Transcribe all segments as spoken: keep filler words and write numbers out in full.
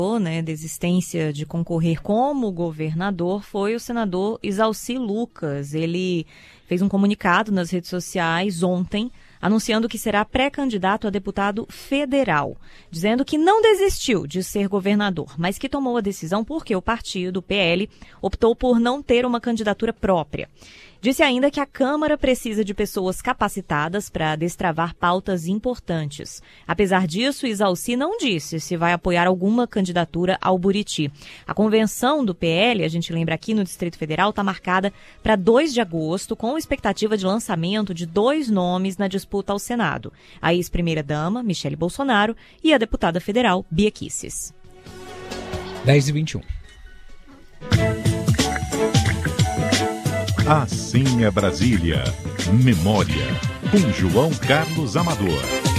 né, desistência de concorrer como governador foi o senador Isalci Lucas. Ele fez um comunicado nas redes sociais ontem, anunciando que será pré-candidato a deputado federal, dizendo que não desistiu de ser governador, mas que tomou a decisão porque o partido, o P L, optou por não ter uma candidatura própria. Disse ainda que a Câmara precisa de pessoas capacitadas para destravar pautas importantes. Apesar disso, Isalci não disse se vai apoiar alguma candidatura ao Buriti. A convenção do P L, a gente lembra aqui no Distrito Federal, está marcada para dois de agosto, com expectativa de lançamento de dois nomes na disputa ao Senado. A ex-primeira-dama, Michele Bolsonaro, e a deputada federal, Bia Kicis. dez e vinte e um. Assim é Brasília. Memória, com João Carlos Amador.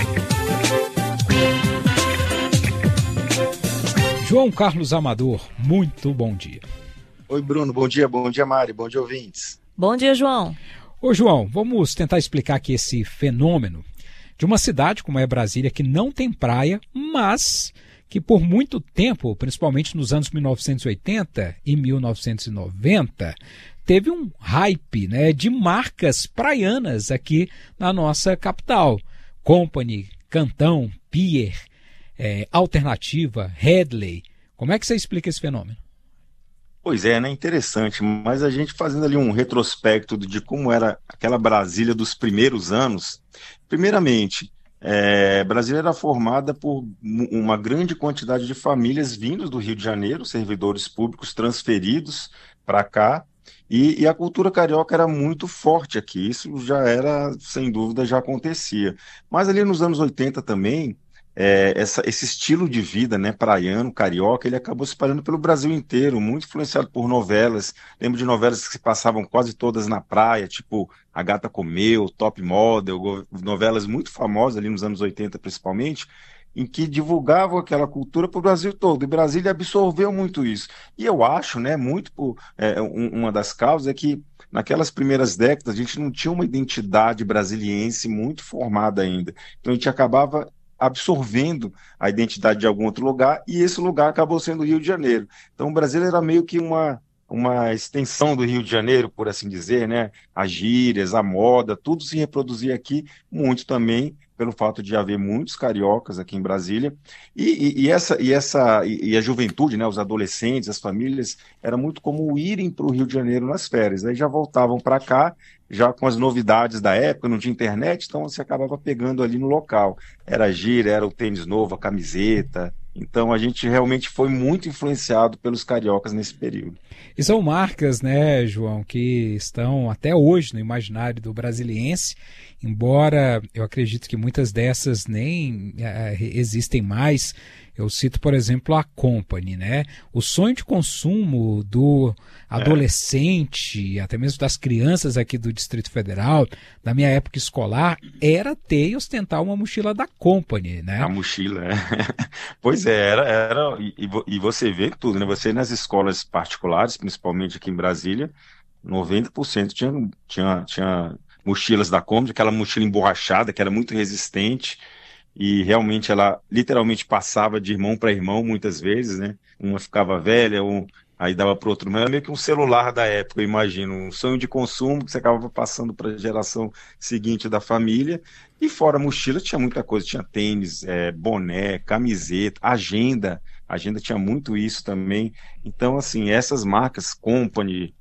João Carlos Amador, muito bom dia. Oi, Bruno, bom dia, bom dia, Mari, bom dia, ouvintes. Bom dia, João. Ô, João, vamos tentar explicar aqui esse fenômeno de uma cidade como é Brasília, que não tem praia, mas que por muito tempo, principalmente nos anos mil novecentos e oitenta e mil novecentos e noventa, teve um hype, né, de marcas praianas aqui na nossa capital. Company, Cantão, Pier, é, Alternativa, Headley. Como é que você explica esse fenômeno? Pois é, né? Interessante, mas a gente fazendo ali um retrospecto de como era aquela Brasília dos primeiros anos. Primeiramente, é, Brasília era formada por uma grande quantidade de famílias vindas do Rio de Janeiro, servidores públicos transferidos para cá, e, e a cultura carioca era muito forte aqui. Isso já era, sem dúvida, já acontecia. Mas ali nos anos oitenta também, É, essa, esse estilo de vida, né, praiano, carioca, ele acabou se espalhando pelo Brasil inteiro, muito influenciado por novelas. Lembro de novelas que se passavam quase todas na praia, tipo A Gata Comeu, Top Model, novelas muito famosas ali nos anos oitenta principalmente, em que divulgavam aquela cultura para o Brasil todo, e Brasília absorveu muito isso. E eu acho, né, muito por, é, um, uma das causas é que naquelas primeiras décadas a gente não tinha uma identidade brasiliense muito formada ainda, então a gente acabava absorvendo a identidade de algum outro lugar, e esse lugar acabou sendo o Rio de Janeiro. Então o Brasil era meio que uma, uma extensão do Rio de Janeiro, por assim dizer, né? As gírias, a moda, tudo se reproduzia aqui, muito também pelo fato de haver muitos cariocas aqui em Brasília, e, e, e, essa, e, essa, e, e a juventude, né, os adolescentes, as famílias, era muito comum irem para o Rio de Janeiro nas férias, aí já voltavam para cá, já com as novidades da época, não tinha internet, então você acabava pegando ali no local, era a gíria, era o tênis novo, a camiseta. Então a gente realmente foi muito influenciado pelos cariocas nesse período. E são marcas, né, João, que estão até hoje no imaginário do brasiliense, embora eu acredito que muitas dessas nem é, existem mais. Eu cito, por exemplo, a Company, né? O sonho de consumo do adolescente, é. até mesmo das crianças aqui do Distrito Federal, da minha época escolar, era ter e ostentar uma mochila da Company, né? A mochila, é. Pois é, era, era e, e você vê tudo, né? Você nas escolas particulares, principalmente aqui em Brasília, noventa por cento tinha, tinha, tinha mochilas da Company, aquela mochila emborrachada, que era muito resistente, e realmente ela literalmente passava de irmão para irmão muitas vezes, né? Uma ficava velha, um, aí dava para o outro, mas era meio que um celular da época, eu imagino, um sonho de consumo que você acabava passando para a geração seguinte da família. E fora a mochila tinha muita coisa, tinha tênis, é, boné, camiseta, agenda, a agenda tinha muito isso também. Então, assim, essas marcas, Company,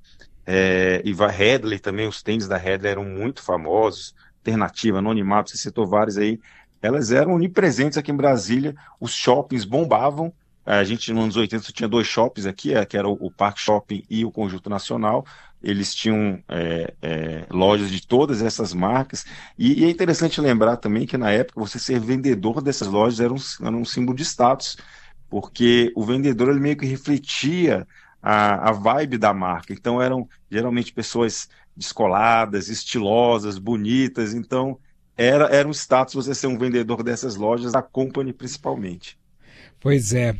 é, e a Headley também, os tênis da Headley eram muito famosos, Alternativa, Anonimato, você citou vários aí, elas eram onipresentes aqui em Brasília, os shoppings bombavam. A gente, nos anos oitenta, tinha dois shoppings aqui, que era o Parque Shopping e o Conjunto Nacional. Eles tinham é, é, lojas de todas essas marcas. E, e é interessante lembrar também que, na época, você ser vendedor dessas lojas era um, era um símbolo de status, porque o vendedor ele meio que refletia a, a vibe da marca. Então, eram geralmente pessoas descoladas, estilosas, bonitas. Então, era, era um status você ser um vendedor dessas lojas, da Company principalmente. Pois é,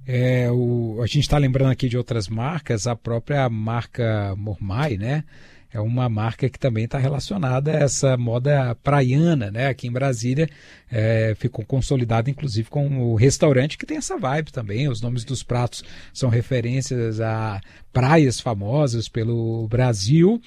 é o, a gente está lembrando aqui de outras marcas, a própria marca Mormai, né? é uma marca que também está relacionada a essa moda praiana, né? Aqui em Brasília é, ficou consolidada, inclusive, com o restaurante que tem essa vibe também. Os nomes dos pratos são referências a praias famosas pelo Brasil.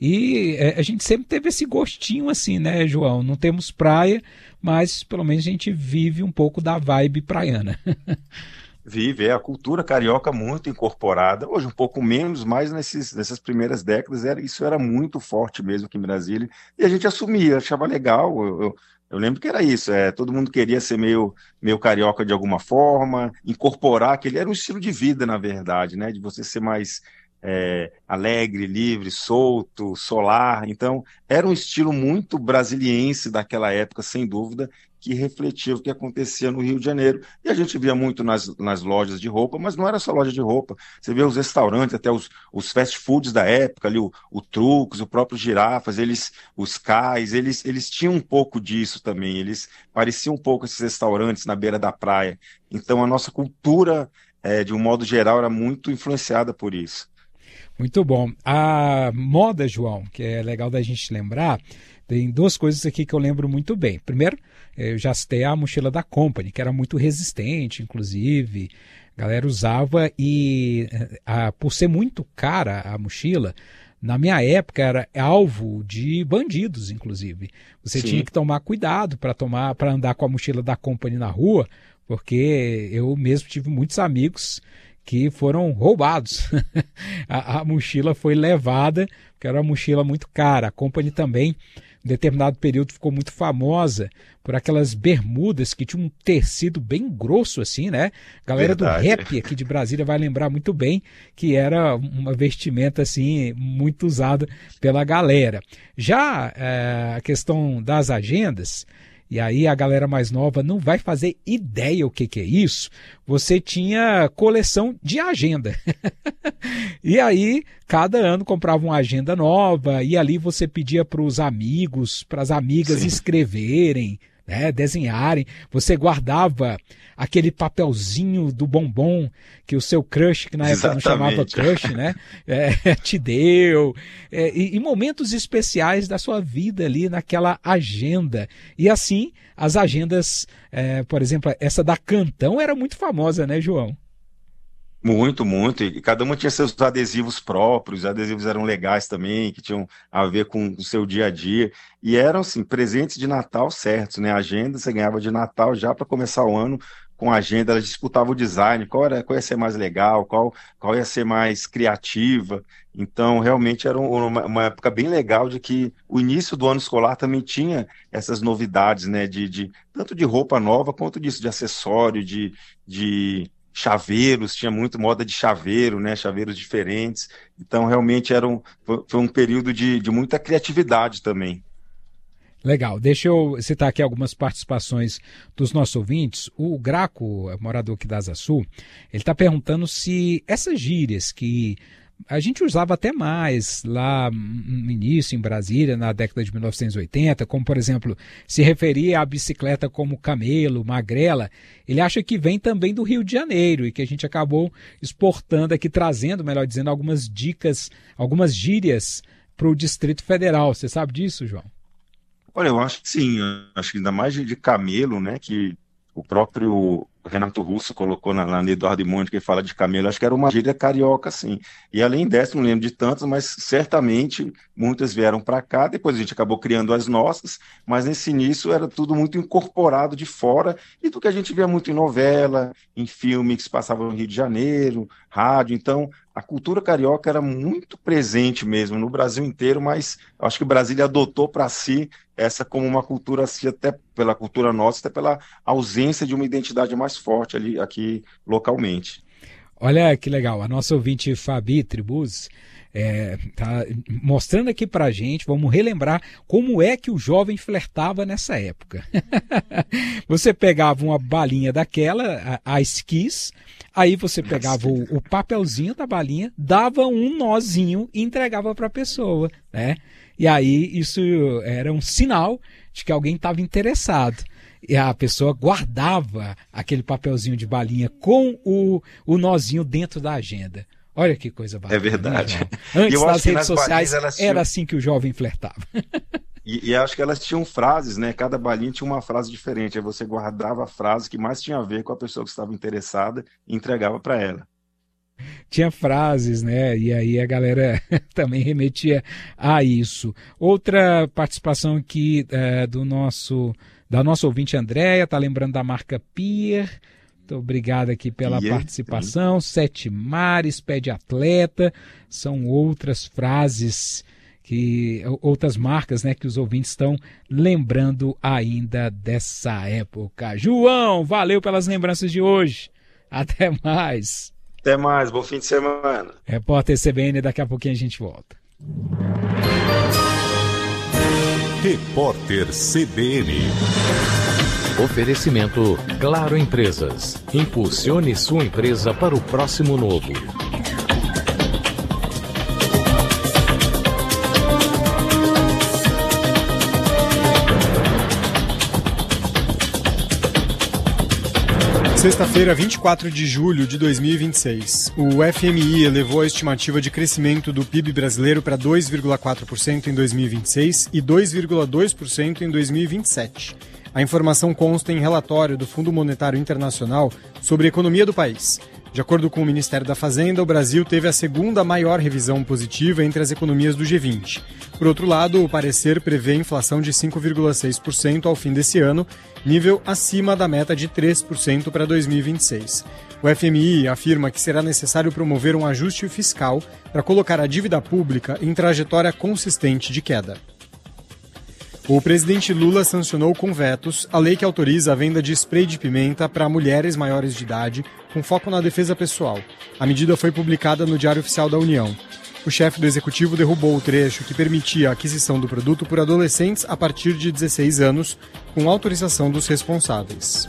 E é, a gente sempre teve esse gostinho assim, né, João? Não temos praia, mas pelo menos a gente vive um pouco da vibe praiana. Vive, é a cultura carioca muito incorporada, hoje um pouco menos, mas nesses, nessas primeiras décadas era, isso era muito forte mesmo aqui em Brasília, e a gente assumia, achava legal, eu, eu, eu lembro que era isso, é, todo mundo queria ser meio, meio carioca de alguma forma, incorporar aquele, era um estilo de vida na verdade, né, de você ser mais é, alegre, livre, solto, solar, então era um estilo muito brasiliense daquela época, sem dúvida, que refletia o que acontecia no Rio de Janeiro. E a gente via muito nas, nas lojas de roupa, mas não era só loja de roupa. Você vê os restaurantes, até os, os fast foods da época, ali, o, o Trucos, o próprio Girafas, eles, os Cais, eles, eles tinham um pouco disso também. Eles pareciam um pouco esses restaurantes na beira da praia. Então a nossa cultura, é, de um modo geral, era muito influenciada por isso. Muito bom. A moda, João, que é legal da gente lembrar, tem duas coisas aqui que eu lembro muito bem. Primeiro, eu já citei a mochila da Company, que era muito resistente, inclusive. A galera usava e, a, por ser muito cara a mochila, na minha época era alvo de bandidos, inclusive. Você Sim. tinha que tomar cuidado para tomar, para andar com a mochila da Company na rua, porque eu mesmo tive muitos amigos que foram roubados. a, a mochila foi levada, porque era uma mochila muito cara. A Company também, em determinado período, ficou muito famosa por aquelas bermudas que tinham um tecido bem grosso assim, né? A galera Verdade. do rap aqui de Brasília vai lembrar muito bem que era uma vestimenta assim muito usada pela galera. Já é, a questão das agendas, e aí a galera mais nova não vai fazer ideia o que, que é isso, você tinha coleção de agenda. E aí, cada ano comprava uma agenda nova, e ali você pedia para os amigos, para as amigas Sim. escreverem, né, desenharem. Você guardava aquele papelzinho do bombom que o seu crush, que na época Exatamente. não chamava crush, né, é, te deu. É, e, e momentos especiais da sua vida ali naquela agenda. E assim, as agendas, é, por exemplo, essa da Cantão era muito famosa, né, João? Muito, muito. E cada uma tinha seus adesivos próprios, os adesivos eram legais também, que tinham a ver com o seu dia a dia. E eram, assim, presentes de Natal certos, né? A agenda você ganhava de Natal já para começar o ano com a agenda, ela disputava o design, qual, era, qual ia ser mais legal, qual, qual ia ser mais criativa. Então, realmente era uma, uma época bem legal de que o início do ano escolar também tinha essas novidades, né? De, de, tanto de roupa nova quanto disso, de acessório, de... de chaveiros, tinha muito moda de chaveiro, né, chaveiros diferentes, então realmente era um, foi um período de, de muita criatividade também. Legal, deixa eu citar aqui algumas participações dos nossos ouvintes. O Graco, morador aqui da Asa Sul, ele está perguntando se essas gírias que a gente usava até mais lá no início, em Brasília, na década de mil novecentos e oitenta, como, por exemplo, se referia à bicicleta como camelo, magrela, ele acha que vem também do Rio de Janeiro e que a gente acabou exportando aqui, trazendo, melhor dizendo, algumas dicas, algumas gírias para o Distrito Federal. Você sabe disso, João? Olha, eu acho que sim, eu acho que ainda mais de, de camelo, né, que o próprio Renato Russo colocou na, na Eduardo e Mônica, que fala de camelo, acho que era uma gíria carioca, sim. E além dessa, não lembro de tantas, mas certamente muitas vieram para cá, depois a gente acabou criando as nossas, mas nesse início era tudo muito incorporado de fora, e do que a gente via muito em novela, em filme que se passava no Rio de Janeiro, rádio, então a cultura carioca era muito presente mesmo no Brasil inteiro, mas acho que o Brasília adotou para si essa como uma cultura, assim, até pela cultura nossa, até pela ausência de uma identidade mais forte ali aqui localmente. Olha que legal, a nossa ouvinte Fabi Tribuz é, tá mostrando aqui pra gente, vamos relembrar como é que o jovem flertava nessa época. Você pegava uma balinha daquela, a, a esquis, aí você pegava o, o papelzinho da balinha, dava um nozinho e entregava para a pessoa, né? E aí isso era um sinal de que alguém estava interessado. E a pessoa guardava aquele papelzinho de balinha com o, o nozinho dentro da agenda. Olha que coisa bacana. É verdade. Né, antes eu das redes nas sociais balinhas, era tinham... assim que o jovem flertava. E, e acho que elas tinham frases, né? Cada balinha tinha uma frase diferente. Aí você guardava a frase que mais tinha a ver com a pessoa que estava interessada e entregava para ela. Tinha frases, né? E aí a galera também remetia a isso. Outra participação aqui uh, do nosso, da nossa ouvinte Andréia, tá lembrando da marca Pier. Muito obrigado aqui pela Pier, participação. Sim. Sete Mares, Pé de Atleta, são outras frases, que outras marcas, né, que os ouvintes estão lembrando ainda dessa época. João, valeu pelas lembranças de hoje. Até mais. Até mais, bom fim de semana. Repórter C B N, daqui a pouquinho a gente volta. Repórter C B N. Oferecimento Claro Empresas. Impulsione sua empresa para o próximo novo. Sexta-feira, vinte e quatro de julho de dois mil e vinte e seis. O F M I elevou a estimativa de crescimento do P I B brasileiro para dois vírgula quatro por cento em dois mil e vinte e seis e dois vírgula dois por cento em dois mil e vinte e sete. A informação consta em relatório do Fundo Monetário Internacional sobre a economia do país. De acordo com o Ministério da Fazenda, o Brasil teve a segunda maior revisão positiva entre as economias do G vinte. Por outro lado, o parecer prevê inflação de cinco vírgula seis por cento ao fim desse ano, nível acima da meta de três por cento para dois mil e vinte e seis. O F M I afirma que será necessário promover um ajuste fiscal para colocar a dívida pública em trajetória consistente de queda. O presidente Lula sancionou com vetos a lei que autoriza a venda de spray de pimenta para mulheres maiores de idade, com foco na defesa pessoal. A medida foi publicada no Diário Oficial da União. O chefe do executivo derrubou o trecho que permitia a aquisição do produto por adolescentes a partir de dezesseis anos, com autorização dos responsáveis.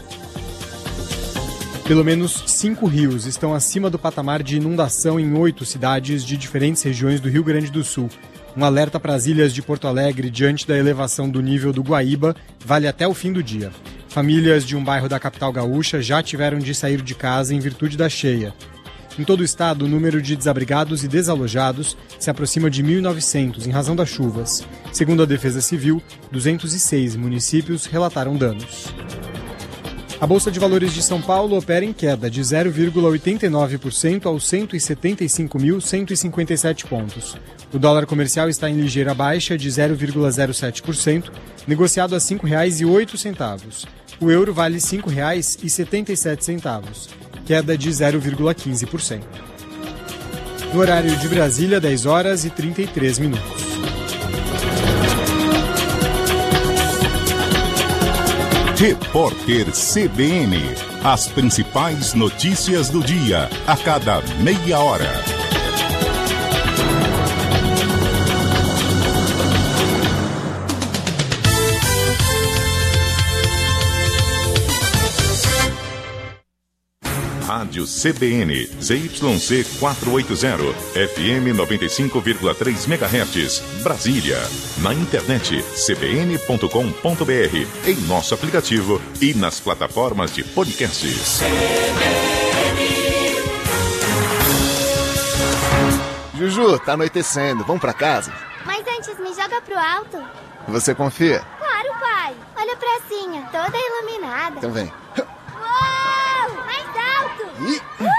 Pelo menos cinco rios estão acima do patamar de inundação em oito cidades de diferentes regiões do Rio Grande do Sul. Um alerta para as ilhas de Porto Alegre diante da elevação do nível do Guaíba vale até o fim do dia. Famílias de um bairro da capital gaúcha já tiveram de sair de casa em virtude da cheia. Em todo o estado, o número de desabrigados e desalojados se aproxima de mil e novecentos em razão das chuvas. Segundo a Defesa Civil, duzentos e seis municípios relataram danos. A Bolsa de Valores de São Paulo opera em queda de zero vírgula oitenta e nove por cento aos cento e setenta e cinco mil cento e cinquenta e sete pontos. O dólar comercial está em ligeira baixa de zero vírgula zero sete por cento, negociado a cinco reais e oito centavos. O euro vale cinco reais e setenta e sete centavos, queda de zero vírgula quinze por cento. No horário de Brasília, dez horas e trinta e três minutos. Repórter C B N. As principais notícias do dia, a cada meia hora. Rádio C B N, Z Y C quatrocentos e oitenta, F M noventa e cinco vírgula três megahertz, Brasília. Na internet, c b n ponto com ponto b r, em nosso aplicativo e nas plataformas de podcasts. Juju, tá anoitecendo, vamos pra casa? Mas antes me joga pro alto. Você confia? Claro, pai. Olha a pracinha, toda iluminada. Então vem. Uou! Mais alto! Ih.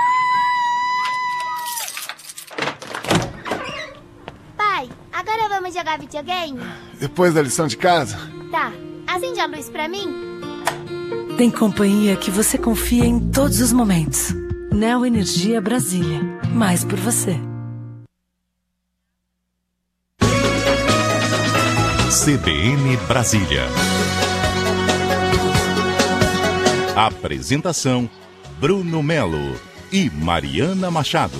Pai, agora vamos jogar videogame? Depois da lição de casa? Tá. Acende a luz pra mim? Tem companhia que você confia em todos os momentos. Neo Energia Brasília. Mais por você. C B N Brasília. Apresentação: Bruno Melo e Mariana Machado.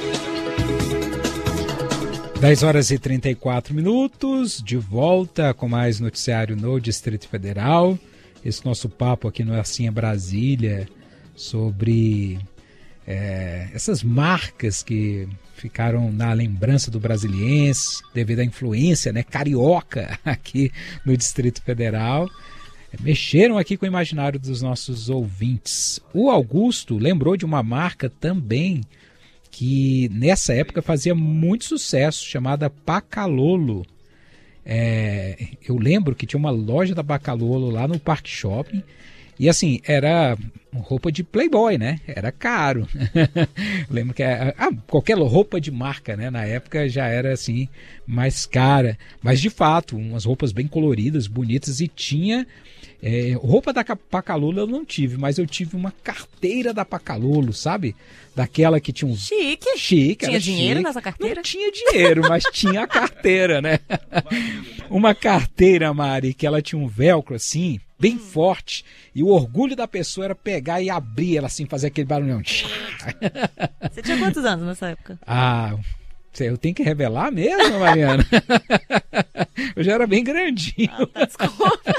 dez horas e trinta e quatro minutos, de volta com mais noticiário no Distrito Federal. Esse nosso papo aqui no Assim é Brasília sobre é, essas marcas que ficaram na lembrança do brasiliense devido à influência, né, carioca aqui no Distrito Federal. Mexeram aqui com o imaginário dos nossos ouvintes. O Augusto lembrou de uma marca também que nessa época fazia muito sucesso, chamada Pacalolo. É, eu lembro que tinha uma loja da Pacalolo lá no Parque Shopping, e assim, era roupa de Playboy, né? Era caro. Lembro que ah, qualquer roupa de marca, né? Na época já era assim, mais cara. Mas de fato, umas roupas bem coloridas, bonitas, e tinha... É, roupa da Pacalolo eu não tive, mas eu tive uma carteira da Pacalolo, sabe? Daquela que tinha um... Chique. Chique. Tinha dinheiro chique. Nessa carteira? Não tinha dinheiro, mas tinha a carteira, né? Uma carteira, Mari, que ela tinha um velcro assim, bem hum. forte, e o orgulho da pessoa era pegar e abrir ela assim, fazer aquele barulhão. Você tinha quantos anos nessa época? Ah... Eu tenho que revelar mesmo, Mariana? Eu já era bem grandinho. Ah, tá, desculpa.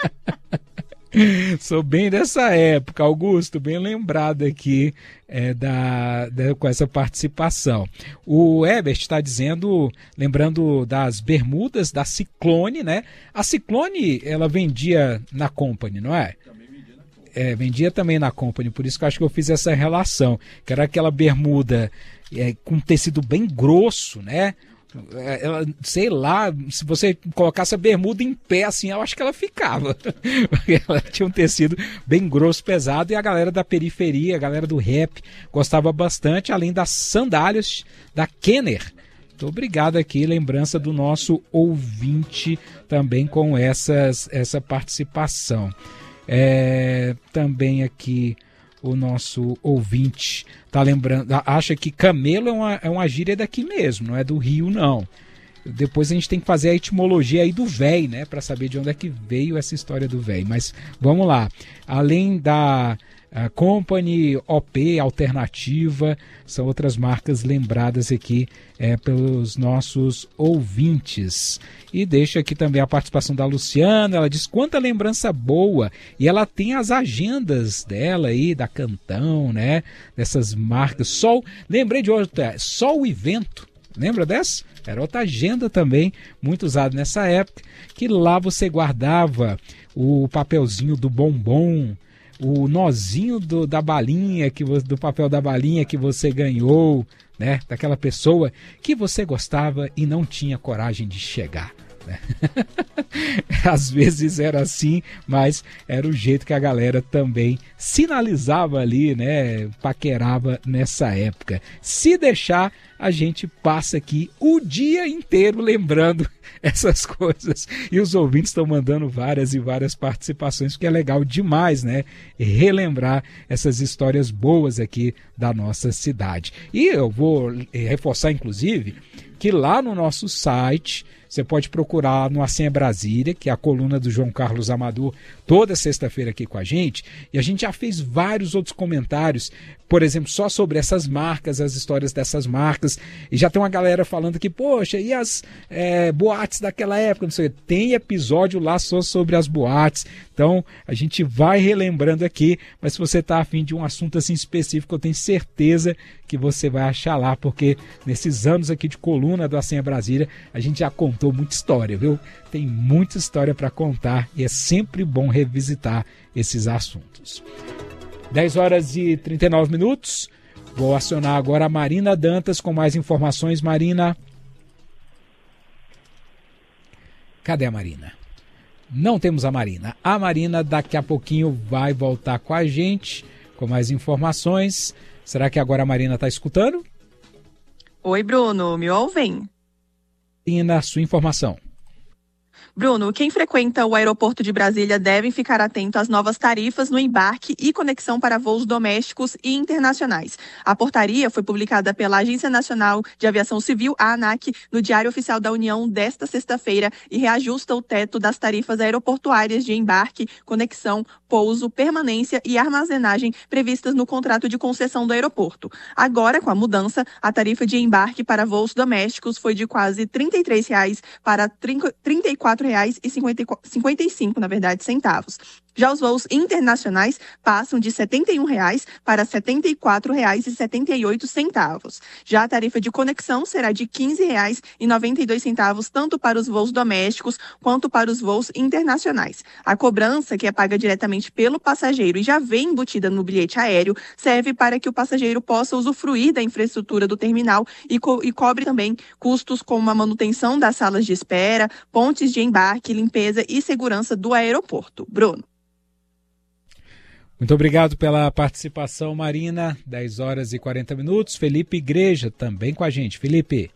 Sou bem dessa época, Augusto, bem lembrado aqui é, da, da, com essa participação. O Ebert está dizendo, lembrando das bermudas da Ciclone, né? A Ciclone, ela vendia na Company, não é? É, vendia também na Company, por isso que eu acho que eu fiz essa relação, que era aquela bermuda é, com tecido bem grosso, né? Ela, sei lá, se você colocasse a bermuda em pé assim, eu acho que ela ficava. Ela tinha um tecido bem grosso, pesado, e a galera da periferia, a galera do rap gostava bastante, além das sandálias da Kenner. Muito obrigado aqui, lembrança do nosso ouvinte também com essas, essa participação. É, também aqui o nosso ouvinte tá lembrando, acha que camelo é uma, é uma gíria daqui mesmo, não é do Rio, não. Depois a gente tem que fazer a etimologia aí do véi, né, para saber de onde é que veio essa história do véi. Mas vamos lá. Além da a Company, O P, Alternativa, são outras marcas lembradas aqui é, pelos nossos ouvintes. E deixa aqui também a participação da Luciana, ela diz quanta lembrança boa, e ela tem as agendas dela aí, da Cantão, né, dessas marcas. Sol, lembrei de outra, Sol e Vento, lembra dessa? Era outra agenda também, muito usada nessa época, que lá você guardava o papelzinho do bombom, o nozinho do, da balinha, que, do papel da balinha que você ganhou, né? Daquela pessoa que você gostava e não tinha coragem de chegar. Né? Às vezes era assim, mas era o jeito que a galera também sinalizava ali, né? Paquerava nessa época. Se deixar, a gente passa aqui o dia inteiro lembrando essas coisas. E os ouvintes estão mandando várias e várias participações, porque é legal demais, né? Relembrar essas histórias boas aqui da nossa cidade. E eu vou reforçar, inclusive, que lá no nosso site você pode procurar no Assim é Brasília, que é a coluna do João Carlos Amador, toda sexta-feira aqui com a gente, e a gente já fez vários outros comentários, por exemplo, só sobre essas marcas, as histórias dessas marcas, e já tem uma galera falando que, poxa, e as é, boates daquela época, não sei, tem episódio lá só sobre as boates, então a gente vai relembrando aqui, mas se você está afim de um assunto assim específico, eu tenho certeza que você vai achar lá, porque nesses anos aqui de coluna do Assim é Brasília, a gente já contou muita história, viu? Tem muita história para contar e é sempre bom revisitar esses assuntos. dez horas e trinta e nove minutos. Vou acionar agora a Marina Dantas com mais informações. Marina. Cadê a Marina? Não temos a Marina. A Marina daqui a pouquinho vai voltar com a gente com mais informações. Será que agora a Marina está escutando? Oi, Bruno. Me ouvem? E na sua informação. Bruno, quem frequenta o aeroporto de Brasília deve ficar atento às novas tarifas no embarque e conexão para voos domésticos e internacionais. A portaria foi publicada pela Agência Nacional de Aviação Civil, a ANAC, no Diário Oficial da União desta sexta-feira e reajusta o teto das tarifas aeroportuárias de embarque, conexão, pouso, permanência e armazenagem previstas no contrato de concessão do aeroporto. Agora, com a mudança, a tarifa de embarque para voos domésticos foi de quase trinta e três reais para trinta e quatro reais e cinquenta e cinco, na verdade, centavos. Já os voos internacionais passam de setenta e um reais para setenta e quatro reais e setenta e oito centavos. Já a tarifa de conexão será de quinze reais e noventa e dois centavos tanto para os voos domésticos quanto para os voos internacionais. A cobrança, que é paga diretamente pelo passageiro e já vem embutida no bilhete aéreo, serve para que o passageiro possa usufruir da infraestrutura do terminal e, co- e cobre também custos como a manutenção das salas de espera, pontes de embarque, limpeza e segurança do aeroporto. Bruno. Muito obrigado pela participação, Marina. dez horas e quarenta minutos. Felipe Igreja também com a gente. Felipe.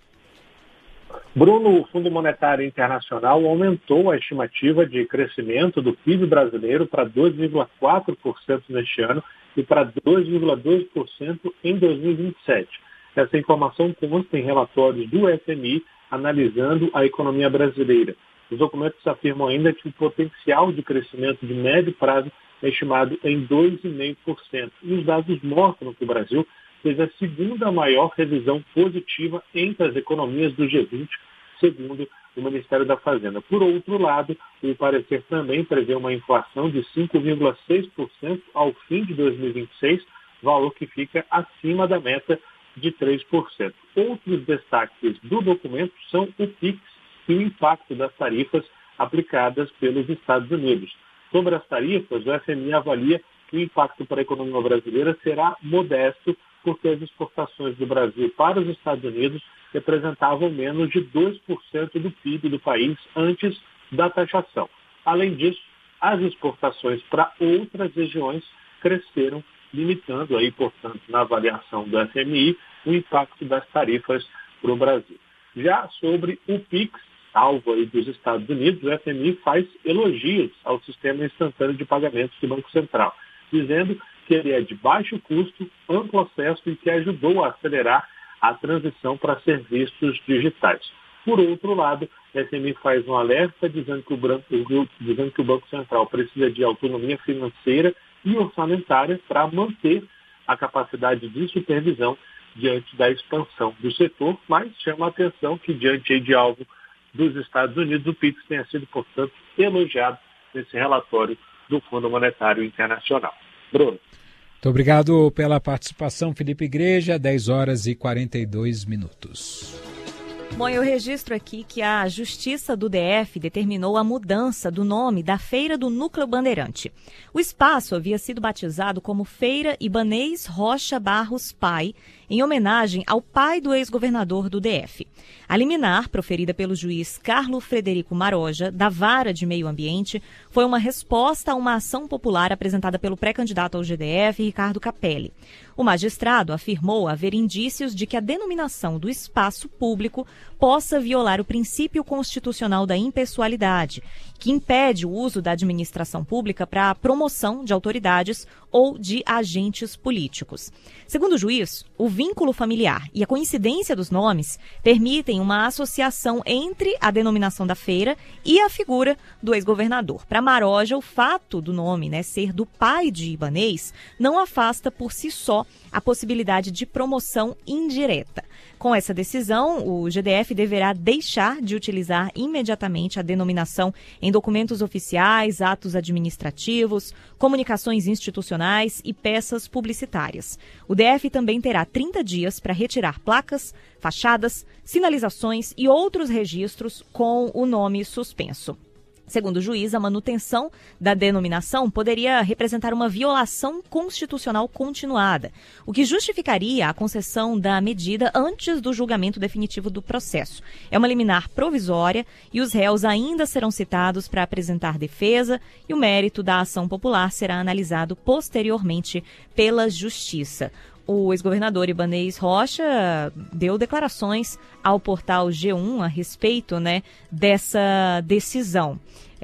Bruno, o Fundo Monetário Internacional aumentou a estimativa de crescimento do P I B brasileiro para dois vírgula quatro por cento neste ano e para dois vírgula dois por cento em dois mil e vinte e sete. Essa informação consta em relatórios do F M I analisando a economia brasileira. Os documentos afirmam ainda que o potencial de crescimento de médio prazo é estimado em dois vírgula cinco por cento. E os dados mostram que o Brasil teve a segunda maior revisão positiva entre as economias do G vinte, segundo o Ministério da Fazenda. Por outro lado, o parecer também prevê uma inflação de cinco vírgula seis por cento ao fim de dois mil e vinte e seis, valor que fica acima da meta de três por cento. Outros destaques do documento são o PIX e o impacto das tarifas aplicadas pelos Estados Unidos. Sobre as tarifas, o F M I avalia que o impacto para a economia brasileira será modesto, porque as exportações do Brasil para os Estados Unidos representavam menos de dois por cento do P I B do país antes da taxação. Além disso, as exportações para outras regiões cresceram, limitando aí, portanto, na avaliação do F M I, o impacto das tarifas para o Brasil. Já sobre o PIX, alvo aí dos Estados Unidos, o F M I faz elogios ao sistema instantâneo de pagamentos do Banco Central, dizendo que ele é de baixo custo, amplo acesso e que ajudou a acelerar a transição para serviços digitais. Por outro lado, o F M I faz um alerta dizendo que o Banco, dizendo que o Banco Central precisa de autonomia financeira e orçamentária para manter a capacidade de supervisão diante da expansão do setor, mas chama a atenção que diante aí de algo dos Estados Unidos, o PIX tenha sido, portanto, elogiado nesse relatório do Fundo Monetário Internacional. Bruno. Muito obrigado pela participação, Felipe Igreja, dez horas e quarenta e dois minutos. Bom, eu registro aqui que a Justiça do D F determinou a mudança do nome da Feira do Núcleo Bandeirante. O espaço havia sido batizado como Feira Ibanez Rocha Barros Pai, em homenagem ao pai do ex-governador do D F. A liminar, proferida pelo juiz Carlo Frederico Maroja, da Vara de Meio Ambiente, foi uma resposta a uma ação popular apresentada pelo pré-candidato ao G D F, Ricardo Capelli. O magistrado afirmou haver indícios de que a denominação do espaço público possa violar o princípio constitucional da impessoalidade, que impede o uso da administração pública para a promoção de autoridades ou de agentes políticos. Segundo o juiz, o vínculo familiar e a coincidência dos nomes permitem uma associação entre a denominação da feira e a figura do ex-governador. Para Maroja, o fato do nome, né, ser do pai de Ibanez não afasta por si só a possibilidade de promoção indireta. Com essa decisão, o G D F deverá deixar de utilizar imediatamente a denominação em documentos oficiais, atos administrativos, comunicações institucionais e peças publicitárias. O D F também terá trinta dias para retirar placas, fachadas, sinalizações e outros registros com o nome suspenso. Segundo o juiz, a manutenção da denominação poderia representar uma violação constitucional continuada, o que justificaria a concessão da medida antes do julgamento definitivo do processo. É uma liminar provisória e os réus ainda serão citados para apresentar defesa e o mérito da ação popular será analisado posteriormente pela Justiça. O ex-governador Ibanez Rocha deu declarações ao portal G um a respeito, né, dessa decisão.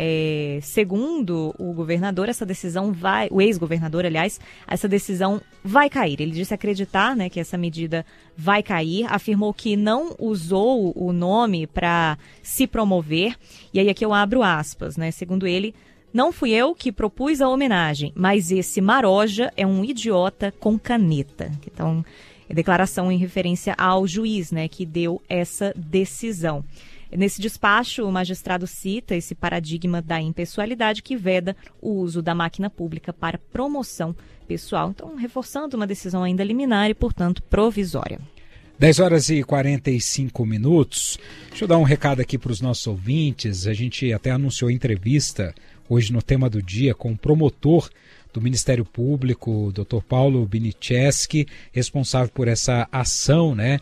É, segundo o governador, essa decisão vai, o ex-governador, aliás, essa decisão vai cair. Ele disse acreditar, né, que essa medida vai cair, afirmou que não usou o nome para se promover, e aí aqui eu abro aspas, né, segundo ele, não fui eu que propus a homenagem, mas esse Maroja é um idiota com caneta. Então, é declaração em referência ao juiz, né, que deu essa decisão. Nesse despacho, o magistrado cita esse paradigma da impessoalidade que veda o uso da máquina pública para promoção pessoal. Então, reforçando uma decisão ainda liminar e, portanto, provisória. dez horas e quarenta e cinco minutos. Deixa eu dar um recado aqui para os nossos ouvintes. A gente até anunciou entrevista hoje no Tema do Dia com o promotor do Ministério Público, doutor Paulo Binicheski, responsável por essa ação, né,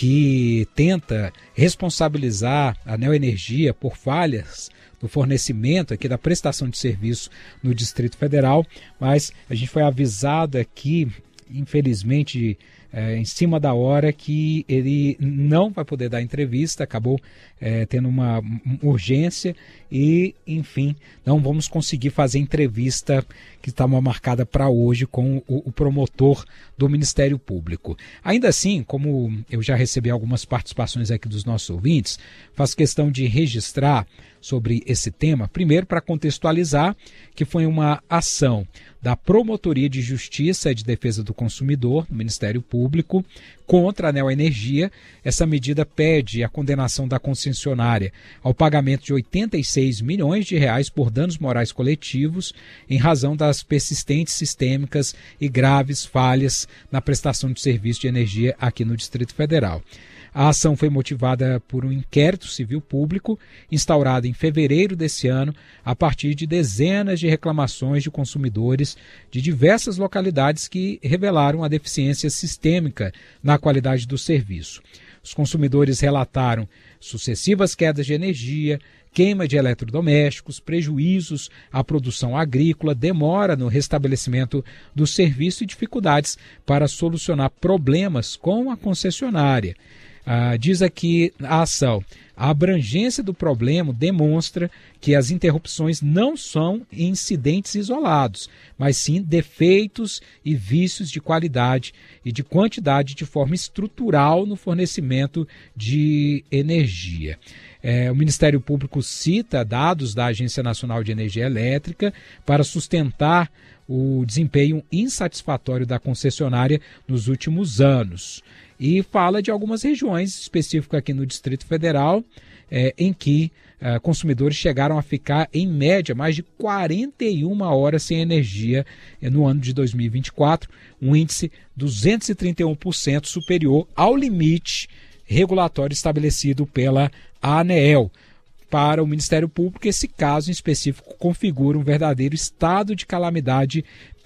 que tenta responsabilizar a Neoenergia por falhas do fornecimento aqui da prestação de serviço no Distrito Federal, mas a gente foi avisado aqui, infelizmente, É, em cima da hora, que ele não vai poder dar entrevista, acabou é, tendo uma, uma urgência e, enfim, não vamos conseguir fazer entrevista que estava marcada para hoje com o, o promotor do Ministério Público. Ainda assim, como eu já recebi algumas participações aqui dos nossos ouvintes, faço questão de registrar sobre esse tema, primeiro para contextualizar que foi uma ação da Promotoria de Justiça e de Defesa do Consumidor, do Ministério Público, contra a Neoenergia. Essa medida pede a condenação da concessionária ao pagamento de oitenta e seis milhões de reais por danos morais coletivos em razão das persistentes, sistêmicas e graves falhas na prestação de serviço de energia aqui no Distrito Federal. A ação foi motivada por um inquérito civil público instaurado em fevereiro desse ano a partir de dezenas de reclamações de consumidores de diversas localidades que revelaram a deficiência sistêmica na qualidade do serviço. Os consumidores relataram sucessivas quedas de energia, queima de eletrodomésticos, prejuízos à produção agrícola, demora no restabelecimento do serviço e dificuldades para solucionar problemas com a concessionária. Ah, diz aqui a ação: a abrangência do problema demonstra que as interrupções não são incidentes isolados, mas sim defeitos e vícios de qualidade e de quantidade de forma estrutural no fornecimento de energia. É, o Ministério Público cita dados da Agência Nacional de Energia Elétrica para sustentar o desempenho insatisfatório da concessionária nos últimos anos. E fala de algumas regiões específicas aqui no Distrito Federal, é, em que é, consumidores chegaram a ficar, em média, mais de quarenta e uma horas sem energia é, no ano de dois mil e vinte e quatro, um índice duzentos e trinta e um por cento superior ao limite regulatório estabelecido pela ANEEL. Para o Ministério Público, esse caso em específico configura um verdadeiro estado de calamidade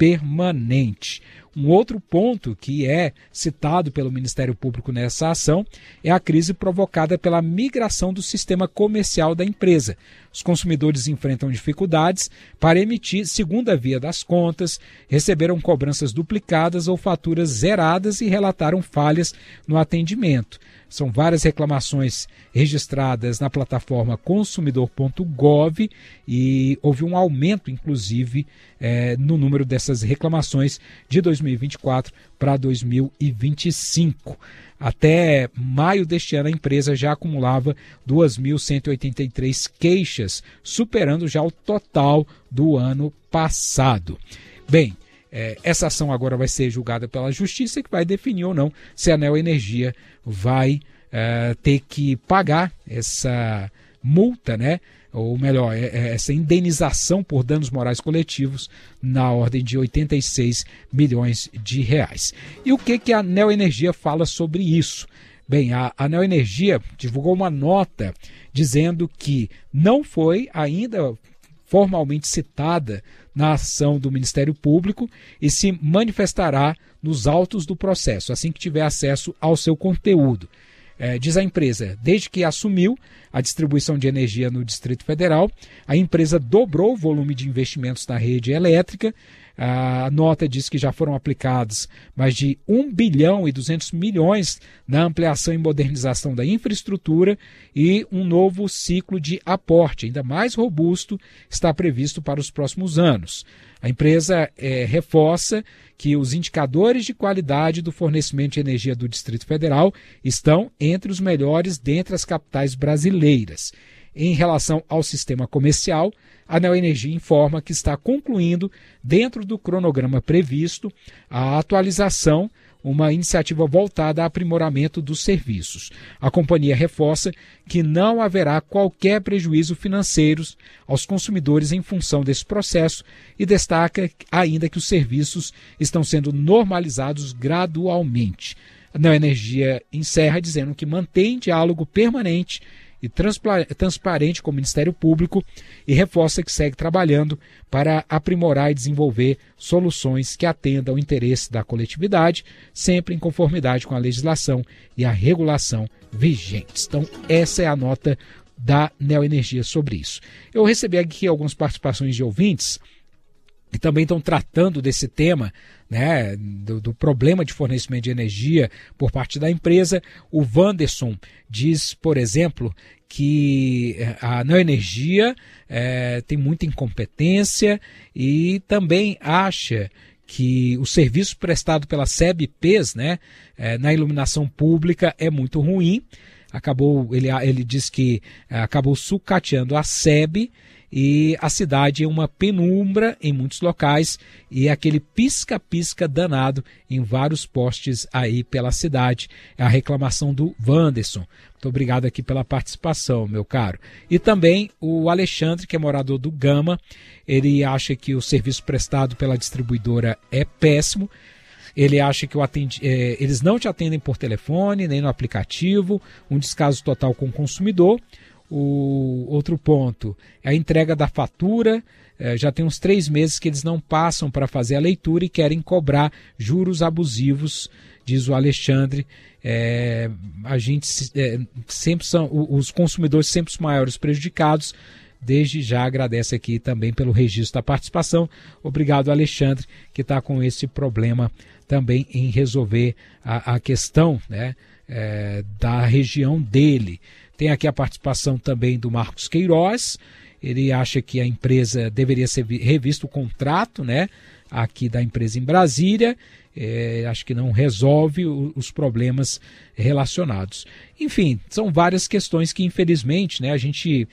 permanente. Um outro ponto que é citado pelo Ministério Público nessa ação é a crise provocada pela migração do sistema comercial da empresa. Os consumidores enfrentam dificuldades para emitir segunda via das contas, receberam cobranças duplicadas ou faturas zeradas e relataram falhas no atendimento. São várias reclamações registradas na plataforma consumidor ponto gov e houve um aumento, inclusive, eh, no número dessas reclamações de dois mil e vinte e quatro para dois mil e vinte e cinco. Até maio deste ano, a empresa já acumulava duas mil cento e oitenta e três queixas, superando já o total do ano passado. Bem, É, essa ação agora vai ser julgada pela Justiça, que vai definir ou não se a Neoenergia vai é, ter que pagar essa multa, né? Ou melhor, é, essa indenização por danos morais coletivos na ordem de oitenta e seis milhões de reais. E o que, que a Neoenergia fala sobre isso? Bem, a, a Neoenergia divulgou uma nota dizendo que não foi ainda formalmente citada na ação do Ministério Público e se manifestará nos autos do processo, assim que tiver acesso ao seu conteúdo. É, diz a empresa, desde que assumiu a distribuição de energia no Distrito Federal, a empresa dobrou o volume de investimentos na rede elétrica. A nota diz que já foram aplicados mais de um bilhão e duzentos milhões na ampliação e modernização da infraestrutura e um novo ciclo de aporte, ainda mais robusto, está previsto para os próximos anos. A empresa é, reforça que os indicadores de qualidade do fornecimento de energia do Distrito Federal estão entre os melhores dentre as capitais brasileiras. Em relação ao sistema comercial, a Neoenergia informa que está concluindo, dentro do cronograma previsto, a atualização uma iniciativa voltada a aprimoramento dos serviços. A companhia reforça que não haverá qualquer prejuízo financeiro aos consumidores em função desse processo e destaca ainda que os serviços estão sendo normalizados gradualmente. A Neoenergia encerra dizendo que mantém diálogo permanente e transparente com o Ministério Público e reforça que segue trabalhando para aprimorar e desenvolver soluções que atendam ao interesse da coletividade, sempre em conformidade com a legislação e a regulação vigentes. Então, essa é a nota da Neoenergia sobre isso. Eu recebi aqui algumas participações de ouvintes que também estão tratando desse tema, né, do, do problema de fornecimento de energia por parte da empresa. O Wanderson diz, por exemplo, que a Neoenergia é, tem muita incompetência e também acha que o serviço prestado pela SEB-PES, né, é, na iluminação pública é muito ruim. Acabou, ele, ele diz que é, acabou sucateando a SEB, e a cidade é uma penumbra em muitos locais e aquele pisca-pisca danado em vários postes aí pela cidade. É a reclamação do Wanderson. Muito obrigado aqui pela participação, meu caro. E também o Alexandre, que é morador do Gama, ele acha que o serviço prestado pela distribuidora é péssimo. Ele acha que o atendi, é, eles não te atendem por telefone, nem no aplicativo, um descaso total com o consumidor. O outro ponto é a entrega da fatura. É, já tem uns três meses que eles não passam para fazer a leitura e querem cobrar juros abusivos, diz o Alexandre. É, a gente é, sempre são os consumidores sempre os maiores prejudicados. Desde já agradece aqui também pelo registro da participação. Obrigado, Alexandre, que está com esse problema também em resolver a, a questão, né, é, da região dele. Tem aqui a participação também do Marcos Queiroz. Ele acha que a empresa deveria ser revisto o contrato, né, aqui da empresa em Brasília. É, acho que não resolve o, os problemas relacionados. Enfim, são várias questões que, infelizmente, né, a gente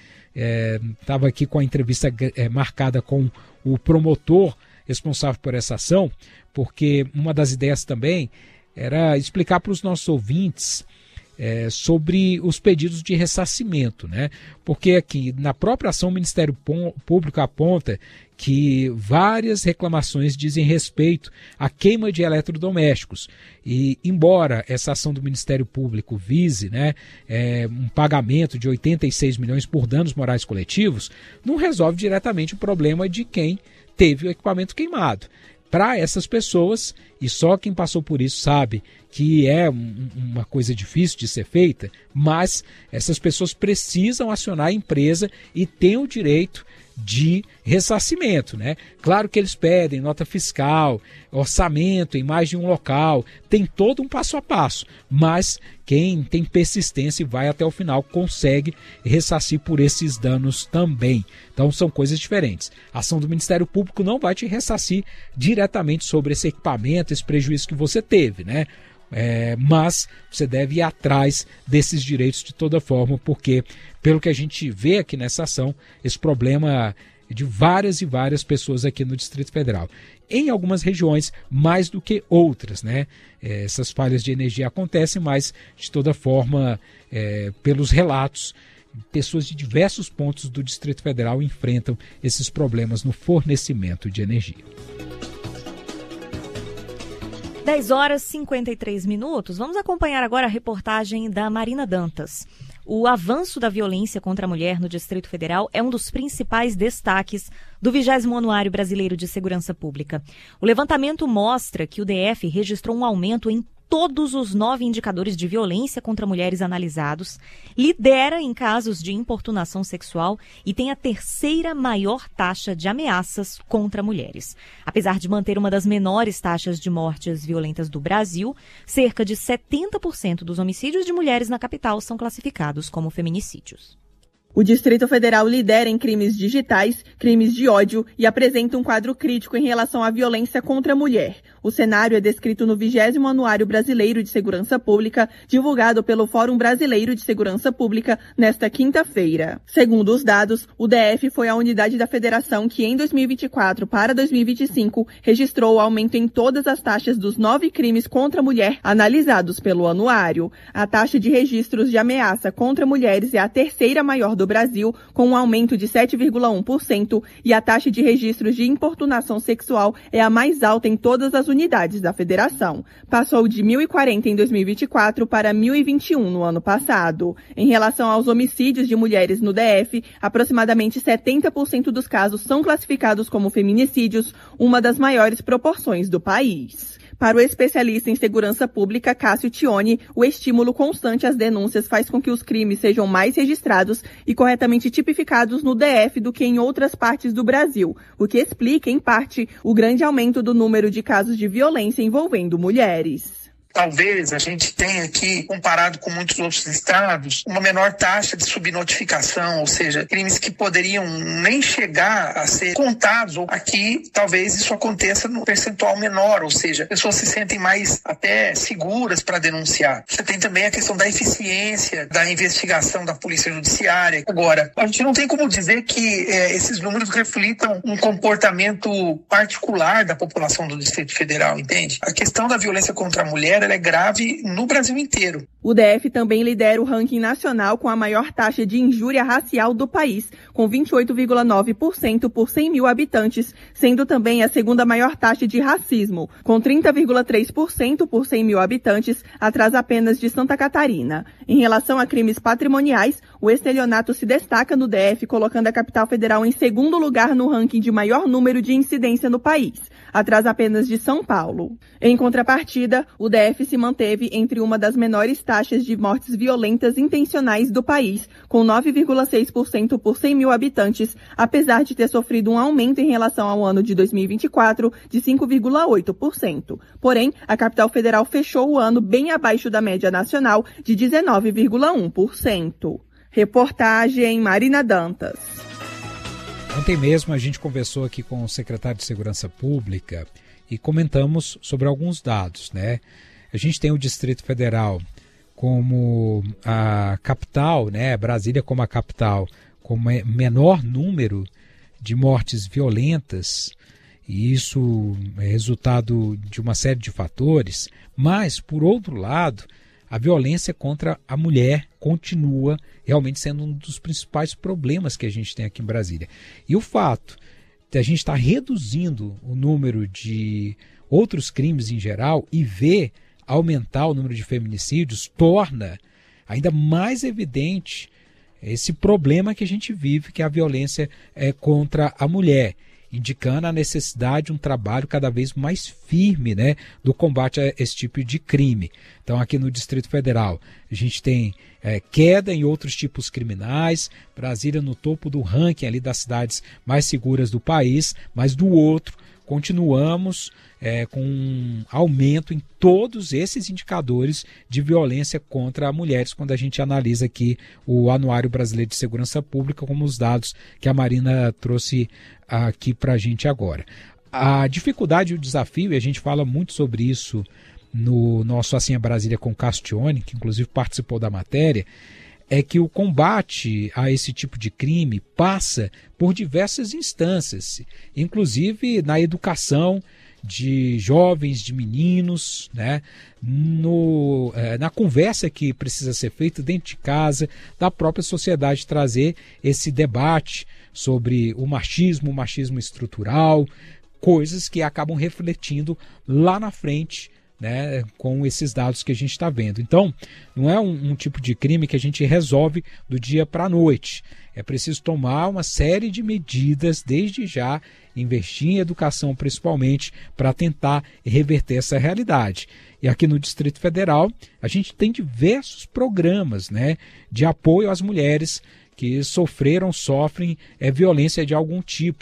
estava é, aqui com a entrevista é, marcada com o promotor responsável por essa ação, porque uma das ideias também era explicar para os nossos ouvintes É, sobre os pedidos de ressarcimento, né? Porque aqui na própria ação o Ministério Público aponta que várias reclamações dizem respeito à queima de eletrodomésticos e embora essa ação do Ministério Público vise, né, é, um pagamento de oitenta e seis milhões por danos morais coletivos, não resolve diretamente o problema de quem teve o equipamento queimado. Para essas pessoas, e só quem passou por isso sabe que é um, uma coisa difícil de ser feita, mas essas pessoas precisam acionar a empresa e têm o direito de ressarcimento, né? Claro que eles pedem nota fiscal, orçamento em mais de um local, tem todo um passo a passo, mas quem tem persistência e vai até o final consegue ressarcir por esses danos também. Então são coisas diferentes. A ação do Ministério Público não vai te ressarcir diretamente sobre esse equipamento, esse prejuízo que você teve, né? É, mas você deve ir atrás desses direitos de toda forma, porque pelo que a gente vê aqui nessa ação, esse problema é de várias e várias pessoas aqui no Distrito Federal. Em algumas regiões, mais do que outras, né? É, essas falhas de energia acontecem, mas de toda forma, é, pelos relatos, pessoas de diversos pontos do Distrito Federal enfrentam esses problemas no fornecimento de energia. dez horas e cinquenta e três minutos. Vamos acompanhar agora a reportagem da Marina Dantas. O avanço da violência contra a mulher no Distrito Federal é um dos principais destaques do vigésimo Anuário Brasileiro de Segurança Pública. O levantamento mostra que o D F registrou um aumento em todos os nove indicadores de violência contra mulheres analisados, lidera em casos de importunação sexual e tem a terceira maior taxa de ameaças contra mulheres. Apesar de manter uma das menores taxas de mortes violentas do Brasil, cerca de setenta por cento dos homicídios de mulheres na capital são classificados como feminicídios. O Distrito Federal lidera em crimes digitais, crimes de ódio e apresenta um quadro crítico em relação à violência contra a mulher. O cenário é descrito no vigésimo Anuário Brasileiro de Segurança Pública, divulgado pelo Fórum Brasileiro de Segurança Pública nesta quinta-feira. Segundo os dados, o D F foi a unidade da federação que, em dois mil e vinte e quatro para dois mil e vinte e cinco, registrou o aumento em todas as taxas dos nove crimes contra a mulher analisados pelo anuário. A taxa de registros de ameaça contra mulheres é a terceira maior do Brasil, com um aumento de sete vírgula um por cento, e a taxa de registros de importunação sexual é a mais alta em todas as unidades da federação. Passou de mil e quarenta em dois mil e vinte e quatro para mil e vinte e um no ano passado. Em relação aos homicídios de mulheres no D F, aproximadamente setenta por cento dos casos são classificados como feminicídios, uma das maiores proporções do país. Para o especialista em segurança pública, Cássio Tioni, o estímulo constante às denúncias faz com que os crimes sejam mais registrados e corretamente tipificados no D F do que em outras partes do Brasil, o que explica, em parte, o grande aumento do número de casos de violência envolvendo mulheres. Talvez a gente tenha aqui, comparado com muitos outros estados, uma menor taxa de subnotificação, ou seja, crimes que poderiam nem chegar a ser contados. Aqui, talvez isso aconteça no percentual menor, ou seja, pessoas se sentem mais até seguras para denunciar. Você tem também a questão da eficiência da investigação da Polícia Judiciária. Agora, a gente não tem como dizer que é, esses números reflitam um comportamento particular da população do Distrito Federal, entende? A questão da violência contra a mulher ela é grave no Brasil inteiro. O D F também lidera o ranking nacional com a maior taxa de injúria racial do país, com vinte e oito vírgula nove por cento por cem mil habitantes, sendo também a segunda maior taxa de racismo, com trinta vírgula três por cento por cem mil habitantes, atrás apenas de Santa Catarina. Em relação a crimes patrimoniais, o estelionato se destaca no D F, colocando a capital federal em segundo lugar no ranking de maior número de incidência no país, atrás apenas de São Paulo. Em contrapartida, o D F se manteve entre uma das menores taxas de mortes violentas intencionais do país, com nove vírgula seis por cento por cem mil habitantes, apesar de ter sofrido um aumento em relação ao ano de dois mil e vinte e quatro de cinco vírgula oito por cento. Porém, a capital federal fechou o ano bem abaixo da média nacional de dezenove vírgula um por cento. Reportagem Marina Dantas. Ontem mesmo a gente conversou aqui com o secretário de Segurança Pública e comentamos sobre alguns dados, né? A gente tem o Distrito Federal como a capital, né? Brasília como a capital, com menor número de mortes violentas, e isso é resultado de uma série de fatores, mas, por outro lado, a violência contra a mulher continua realmente sendo um dos principais problemas que a gente tem aqui em Brasília. E o fato de a gente estar reduzindo o número de outros crimes em geral e ver aumentar o número de feminicídios torna ainda mais evidente esse problema que a gente vive, que é a violência é, contra a mulher, indicando a necessidade de um trabalho cada vez mais firme, né, do combate a esse tipo de crime. Então, aqui no Distrito Federal, a gente tem é, queda em outros tipos criminais, Brasília no topo do ranking ali das cidades mais seguras do país, mas do outro, continuamos é, com um aumento em todos esses indicadores de violência contra mulheres, quando a gente analisa aqui o Anuário Brasileiro de Segurança Pública, como os dados que a Marina trouxe aqui para a gente agora. A dificuldade e o desafio, e a gente fala muito sobre isso no nosso Assim é Brasília com Cássio Tioni, que inclusive participou da matéria, é que o combate a esse tipo de crime passa por diversas instâncias, inclusive na educação de jovens, de meninos, né? no, é, na conversa que precisa ser feita dentro de casa, da própria sociedade, trazer esse debate sobre o machismo, o machismo estrutural, coisas que acabam refletindo lá na frente, né, com esses dados que a gente está vendo. Então, não é um, um tipo de crime que a gente resolve do dia para a noite. É preciso tomar uma série de medidas desde já, investir em educação principalmente, para tentar reverter essa realidade. E aqui no Distrito Federal, a gente tem diversos programas, né, de apoio às mulheres que sofreram, sofrem é, violência de algum tipo.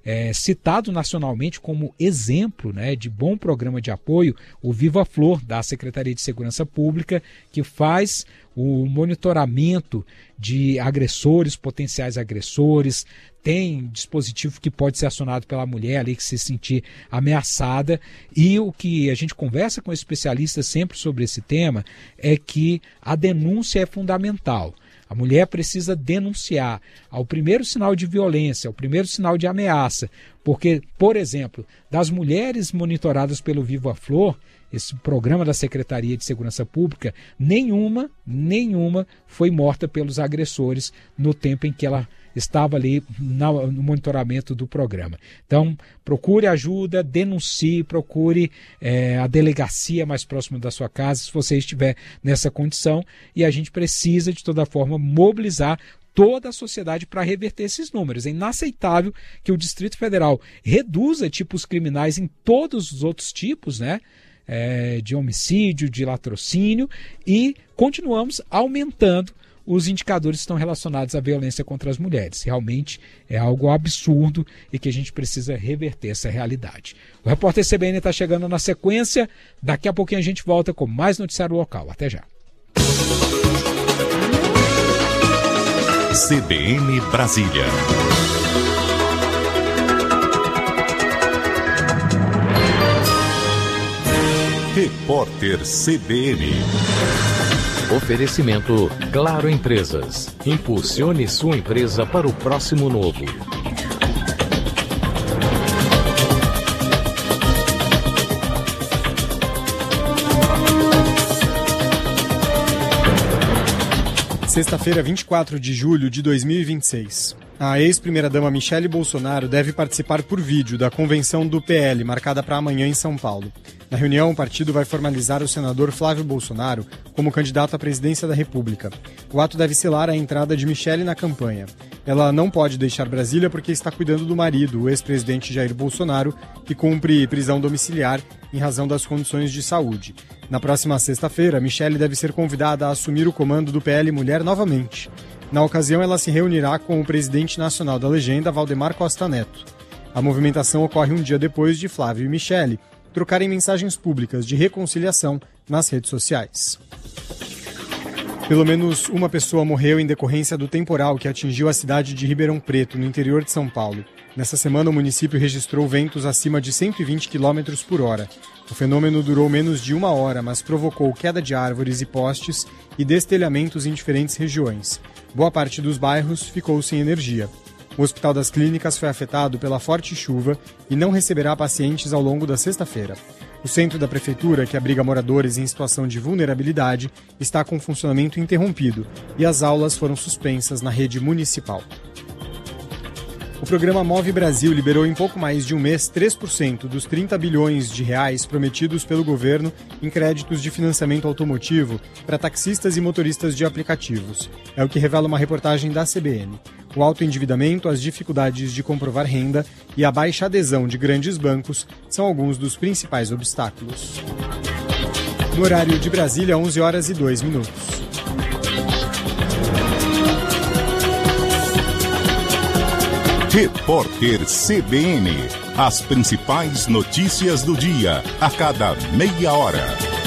é, citado nacionalmente como exemplo, né, de bom programa de apoio, o Viva Flor, da Secretaria de Segurança Pública, que faz o monitoramento de agressores, potenciais agressores, tem dispositivo que pode ser acionado pela mulher ali que se sentir ameaçada, e o que a gente conversa com especialistas sempre sobre esse tema é que a denúncia é fundamental. A mulher precisa denunciar ao primeiro sinal de violência, ao primeiro sinal de ameaça, porque, por exemplo, das mulheres monitoradas pelo Viva Flor, esse programa da Secretaria de Segurança Pública, nenhuma, nenhuma foi morta pelos agressores no tempo em que ela estava ali no monitoramento do programa. Então, procure ajuda, denuncie, procure é, a delegacia mais próxima da sua casa, se você estiver nessa condição, e a gente precisa, de toda forma, mobilizar toda a sociedade para reverter esses números. É inaceitável que o Distrito Federal reduza tipos criminais em todos os outros tipos, né? É, de homicídio, de latrocínio, e continuamos aumentando os indicadores que estão relacionados à violência contra as mulheres. Realmente é algo absurdo e que a gente precisa reverter essa realidade. O Repórter C B N está chegando na sequência. Daqui a pouquinho a gente volta com mais noticiário local. Até já. C B N Brasília. Repórter C B N. Oferecimento Claro Empresas. Impulsione sua empresa para o próximo novo. Sexta-feira, vinte e quatro de julho de dois mil e vinte e seis. A ex-primeira-dama Michele Bolsonaro deve participar por vídeo da convenção do P L, marcada para amanhã em São Paulo. Na reunião, o partido vai formalizar o senador Flávio Bolsonaro como candidato à presidência da República. O ato deve selar a entrada de Michele na campanha. Ela não pode deixar Brasília porque está cuidando do marido, o ex-presidente Jair Bolsonaro, que cumpre prisão domiciliar em razão das condições de saúde. Na próxima sexta-feira, Michele deve ser convidada a assumir o comando do P L Mulher novamente. Na ocasião, ela se reunirá com o presidente nacional da legenda, Valdemar Costa Neto. A movimentação ocorre um dia depois de Flávio e Michele trocarem mensagens públicas de reconciliação nas redes sociais. Pelo menos uma pessoa morreu em decorrência do temporal que atingiu a cidade de Ribeirão Preto, no interior de São Paulo. Nessa semana, o município registrou ventos acima de cento e vinte quilômetros por hora. O fenômeno durou menos de uma hora, mas provocou queda de árvores e postes e destelhamentos em diferentes regiões. Boa parte dos bairros ficou sem energia. O Hospital das Clínicas foi afetado pela forte chuva e não receberá pacientes ao longo da sexta-feira. O centro da prefeitura, que abriga moradores em situação de vulnerabilidade, está com funcionamento interrompido e as aulas foram suspensas na rede municipal. O programa Move Brasil liberou em pouco mais de um mês três por cento dos trinta bilhões de reais prometidos pelo governo em créditos de financiamento automotivo para taxistas e motoristas de aplicativos. É o que revela uma reportagem da C B N. O alto endividamento, as dificuldades de comprovar renda e a baixa adesão de grandes bancos são alguns dos principais obstáculos. No horário de Brasília, onze horas e dois minutos. Repórter C B N. As principais notícias do dia, a cada meia hora.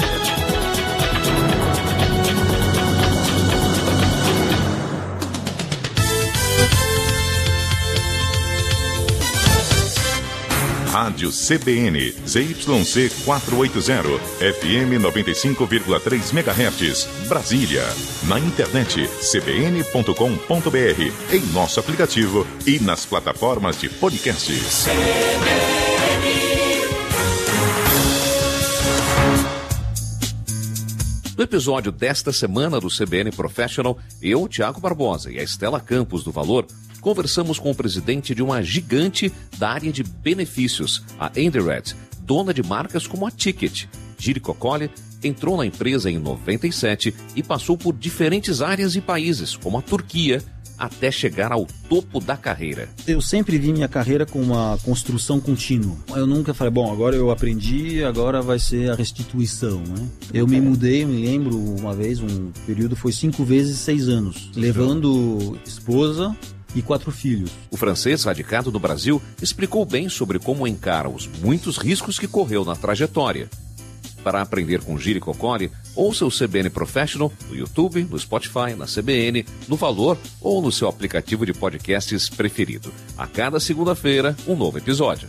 Rádio C B N, Z Y C quatrocentos e oitenta, F M noventa e cinco vírgula três megahertz, Brasília. Na internet, c b n ponto com ponto b r, em nosso aplicativo e nas plataformas de podcast. C B N. No episódio desta semana do C B N Professional, eu, Tiago Barbosa e a Estela Campos do Valor, conversamos com o presidente de uma gigante da área de benefícios, a Endired, dona de marcas como a Ticket. Giri Coccoli entrou na empresa em noventa e sete e passou por diferentes áreas e países, como a Turquia, até chegar ao topo da carreira. Eu sempre vi minha carreira com uma construção contínua. Eu nunca falei, bom, agora eu aprendi, agora vai ser a restituição, né? Eu me mudei, me lembro uma vez, um período foi cinco vezes seis anos, levando esposa, e quatro filhos. O francês radicado no Brasil explicou bem sobre como encara os muitos riscos que correu na trajetória. Para aprender com Giri Cocoli, ouça o C B N Professional no YouTube, no Spotify, na C B N, no Valor ou no seu aplicativo de podcasts preferido. A cada segunda-feira, um novo episódio.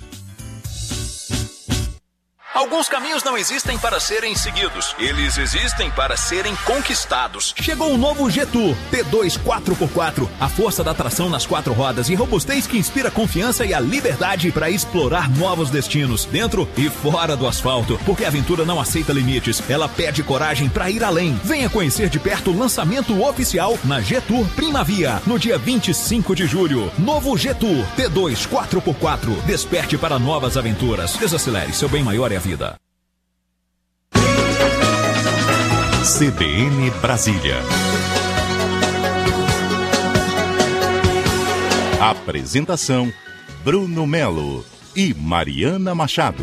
Alguns caminhos não existem para serem seguidos, eles existem para serem conquistados. Chegou o novo Getur T dois quatro por quatro, a força da tração nas quatro rodas e robustez que inspira confiança e a liberdade para explorar novos destinos, dentro e fora do asfalto, porque a aventura não aceita limites, ela pede coragem para ir além. Venha conhecer de perto o lançamento oficial na Getur Primavia, no dia vinte e cinco de julho. Novo Getur T dois quatro por quatro, desperte para novas aventuras. Desacelere, seu bem maior é a vida. C B N Brasília. Apresentação: Bruno Melo e Mariana Machado.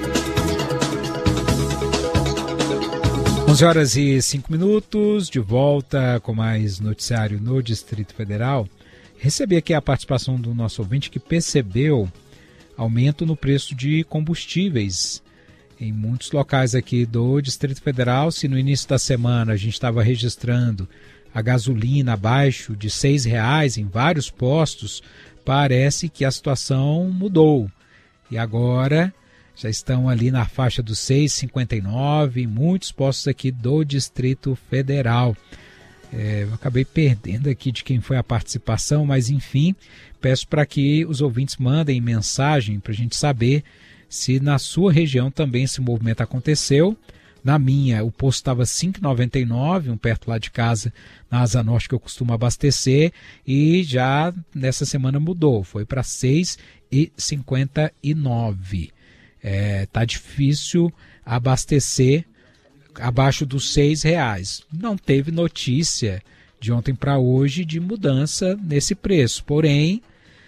onze horas e cinco minutos, de volta com mais noticiário no Distrito Federal. Recebi aqui a participação do nosso ouvinte que percebeu aumento no preço de combustíveis em muitos locais aqui do Distrito Federal. Se no início da semana a gente estava registrando a gasolina abaixo de seis reais em vários postos, parece que a situação mudou. E agora já estão ali na faixa dos seis reais e cinquenta e nove centavos em muitos postos aqui do Distrito Federal. É, eu acabei perdendo aqui de quem foi a participação, mas enfim, peço para que os ouvintes mandem mensagem para a gente saber se na sua região também esse movimento aconteceu. Na minha, o posto estava cinco reais e noventa e nove centavos, um perto lá de casa, na Asa Norte, que eu costumo abastecer, e já nessa semana mudou, foi para seis reais e cinquenta e nove centavos. É, tá difícil abastecer abaixo dos seis reais. Não teve notícia de ontem para hoje de mudança nesse preço, porém,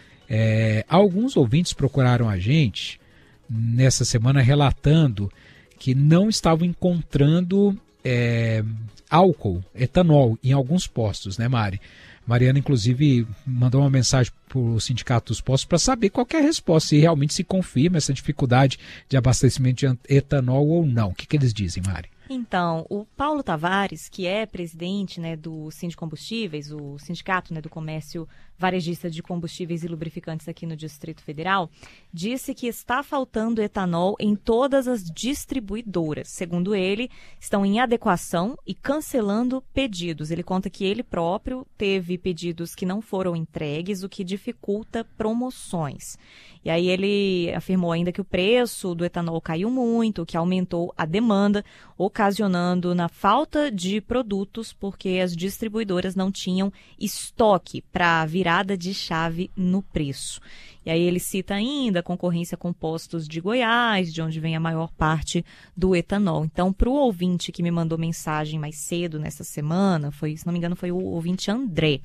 é, alguns ouvintes procuraram a gente nessa semana relatando que não estavam encontrando é, álcool, etanol, em alguns postos, né, Mari? Mariana, inclusive, mandou uma mensagem para o Sindicato dos Postos para saber qual que é a resposta, se realmente se confirma essa dificuldade de abastecimento de etanol ou não. O que, que eles dizem, Mari? Então, o Paulo Tavares, que é presidente, né, do Sindicombustíveis, o sindicato, né, do comércio varejista de combustíveis e lubrificantes aqui no Distrito Federal, disse que está faltando etanol em todas as distribuidoras. Segundo ele, estão em adequação e cancelando pedidos. Ele conta que ele próprio teve pedidos que não foram entregues, o que dificulta promoções. E aí ele afirmou ainda que o preço do etanol caiu muito, que aumentou a demanda, ocasionando na falta de produtos, porque as distribuidoras não tinham estoque para a virada de chave no preço. E aí ele cita ainda a concorrência com postos de Goiás, de onde vem a maior parte do etanol. Então, para o ouvinte que me mandou mensagem mais cedo nessa semana, foi, se não me engano, foi o ouvinte André.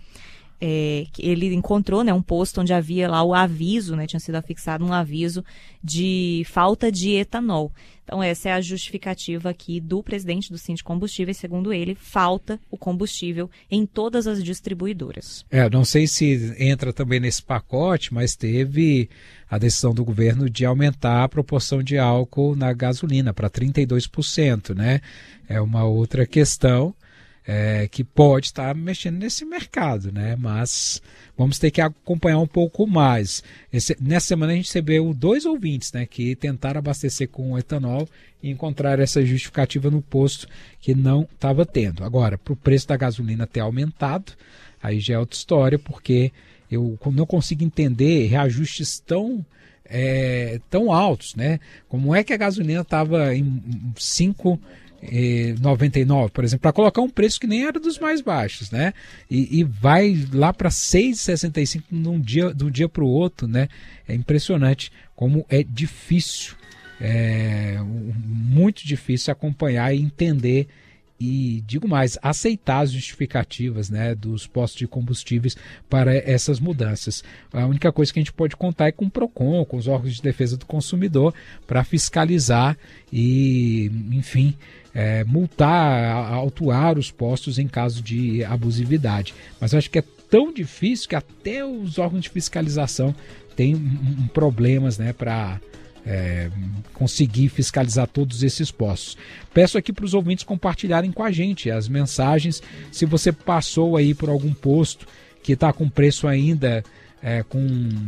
É, ele encontrou, né, um posto onde havia lá o aviso, né, tinha sido afixado um aviso de falta de etanol. Então essa é a justificativa aqui do presidente do Sindicombustíveis. Segundo ele, falta o combustível em todas as distribuidoras. É, não sei se entra também nesse pacote, mas teve a decisão do governo de aumentar a proporção de álcool na gasolina para trinta e dois por cento, né? É uma outra questão. É, que pode estar mexendo nesse mercado, né? Mas vamos ter que acompanhar um pouco mais. Esse, nessa semana a gente recebeu dois ouvintes, né, que tentaram abastecer com etanol e encontraram essa justificativa no posto que não estava tendo. Agora, para o preço da gasolina ter aumentado, aí já é outra história, porque eu não consigo entender reajustes tão, é, tão altos, né? Como é que a gasolina estava em cinco reais e noventa e nove centavos, por exemplo, para colocar um preço que nem era dos mais baixos, né? E, e vai lá para seis reais e sessenta e cinco centavos num dia, de um dia para o outro, né? É impressionante como é difícil, é muito difícil acompanhar e entender e, digo mais, aceitar as justificativas, né, dos postos de combustíveis para essas mudanças. A única coisa que a gente pode contar é com o PROCON, com os órgãos de defesa do consumidor, para fiscalizar e, enfim, é, multar, autuar os postos em caso de abusividade. Mas eu acho que é tão difícil que até os órgãos de fiscalização têm um, um problemas, né, para é, conseguir fiscalizar todos esses postos. Peço aqui para os ouvintes compartilharem com a gente as mensagens, se você passou aí por algum posto que está com preço ainda, é, com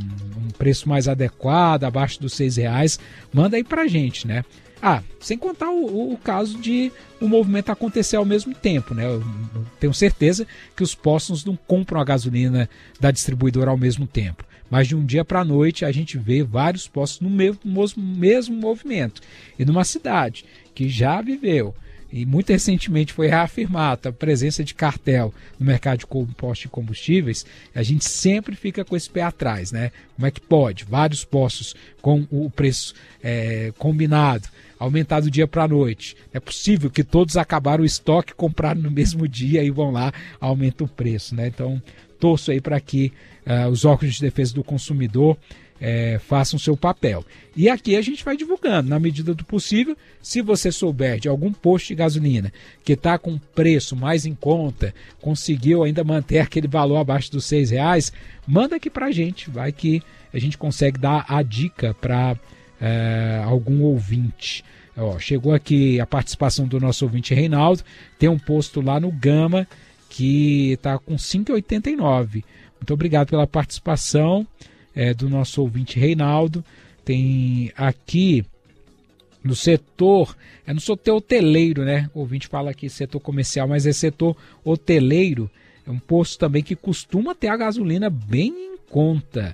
um preço mais adequado, abaixo dos seis reais, manda aí para a gente, né? Ah, sem contar o, o caso de o movimento acontecer ao mesmo tempo, né? Eu tenho certeza que os postos não compram a gasolina da distribuidora ao mesmo tempo. Mas de um dia para a noite a gente vê vários postos no mesmo, mesmo movimento. E numa cidade que já viveu, e muito recentemente foi reafirmada a presença de cartel no mercado de postos de combustíveis, a gente sempre fica com esse pé atrás, né? Como é que pode? Vários postos com o preço é, combinado, aumentar do dia para a noite. É possível que todos acabaram o estoque, compraram no mesmo dia e vão lá, aumenta o preço, né? Então, torço aí para que uh, os órgãos de defesa do consumidor É, façam seu papel. E aqui a gente vai divulgando, na medida do possível. Se você souber de algum posto de gasolina que está com preço mais em conta, conseguiu ainda manter aquele valor abaixo dos seis reais, manda aqui para a gente, vai que a gente consegue dar a dica para é, algum ouvinte. Ó, chegou aqui a participação do nosso ouvinte Reinaldo, tem um posto lá no Gama que está com cinco reais e oitenta e nove centavos. Muito obrigado pela participação. É, do nosso ouvinte Reinaldo. Tem aqui no setor, é no setor hoteleiro, né? O ouvinte fala aqui setor comercial, mas é setor hoteleiro. É um posto também que costuma ter a gasolina bem em conta.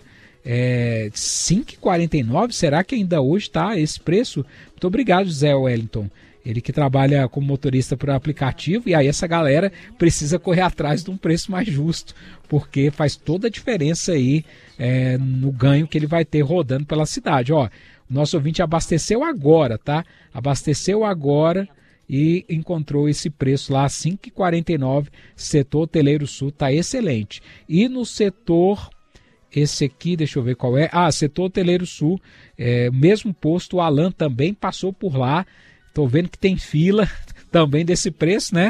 É, cinco reais e quarenta e nove centavos, será que ainda hoje está esse preço? Muito obrigado, José Wellington. Ele que trabalha como motorista por aplicativo, e aí essa galera precisa correr atrás de um preço mais justo, porque faz toda a diferença aí é, no ganho que ele vai ter rodando pela cidade. Ó, o nosso ouvinte abasteceu agora, tá? Abasteceu agora e encontrou esse preço lá, cinco reais e quarenta e nove centavos, setor hoteleiro sul, tá excelente. E no setor, esse aqui, deixa eu ver qual é, ah, setor hoteleiro sul, é, mesmo posto, o Alan também passou por lá. Estou vendo que tem fila também desse preço, né?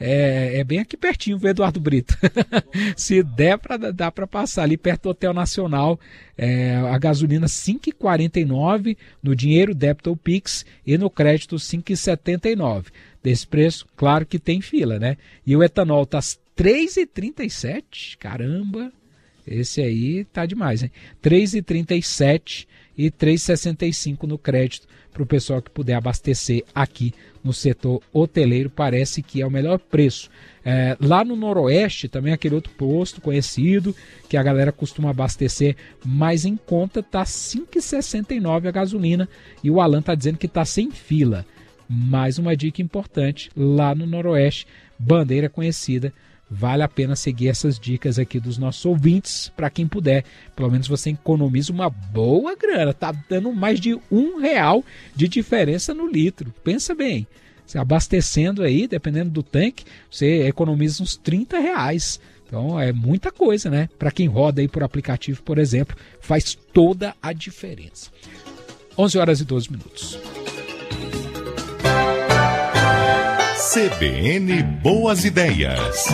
É, é bem aqui pertinho, o Eduardo Brito. Se der, pra, dá para passar ali perto do Hotel Nacional. É, a gasolina cinco reais e quarenta e nove centavos, no dinheiro, débito ou Pix, e no crédito cinco reais e setenta e nove centavos. Desse preço, claro que tem fila, né? E o etanol está três reais e trinta e sete centavos. Caramba, esse aí tá demais, hein? três reais e trinta e sete centavos e três reais e sessenta e cinco centavos no crédito para o pessoal que puder abastecer aqui no setor hoteleiro. Parece que é o melhor preço. É, lá no Noroeste, também aquele outro posto conhecido, que a galera costuma abastecer mais em conta, está cinco reais e sessenta e nove centavos a gasolina, e o Alan está dizendo que está sem fila. Mais uma dica importante, lá no Noroeste, bandeira conhecida. Vale a pena seguir essas dicas aqui dos nossos ouvintes, para quem puder. Pelo menos você economiza uma boa grana. Tá dando mais de um real de diferença no litro. Pensa bem, você abastecendo aí, dependendo do tanque, você economiza uns trinta reais. Então é muita coisa, né? Para quem roda aí por aplicativo, por exemplo, faz toda a diferença. onze horas e doze minutos. C B N Boas Ideias.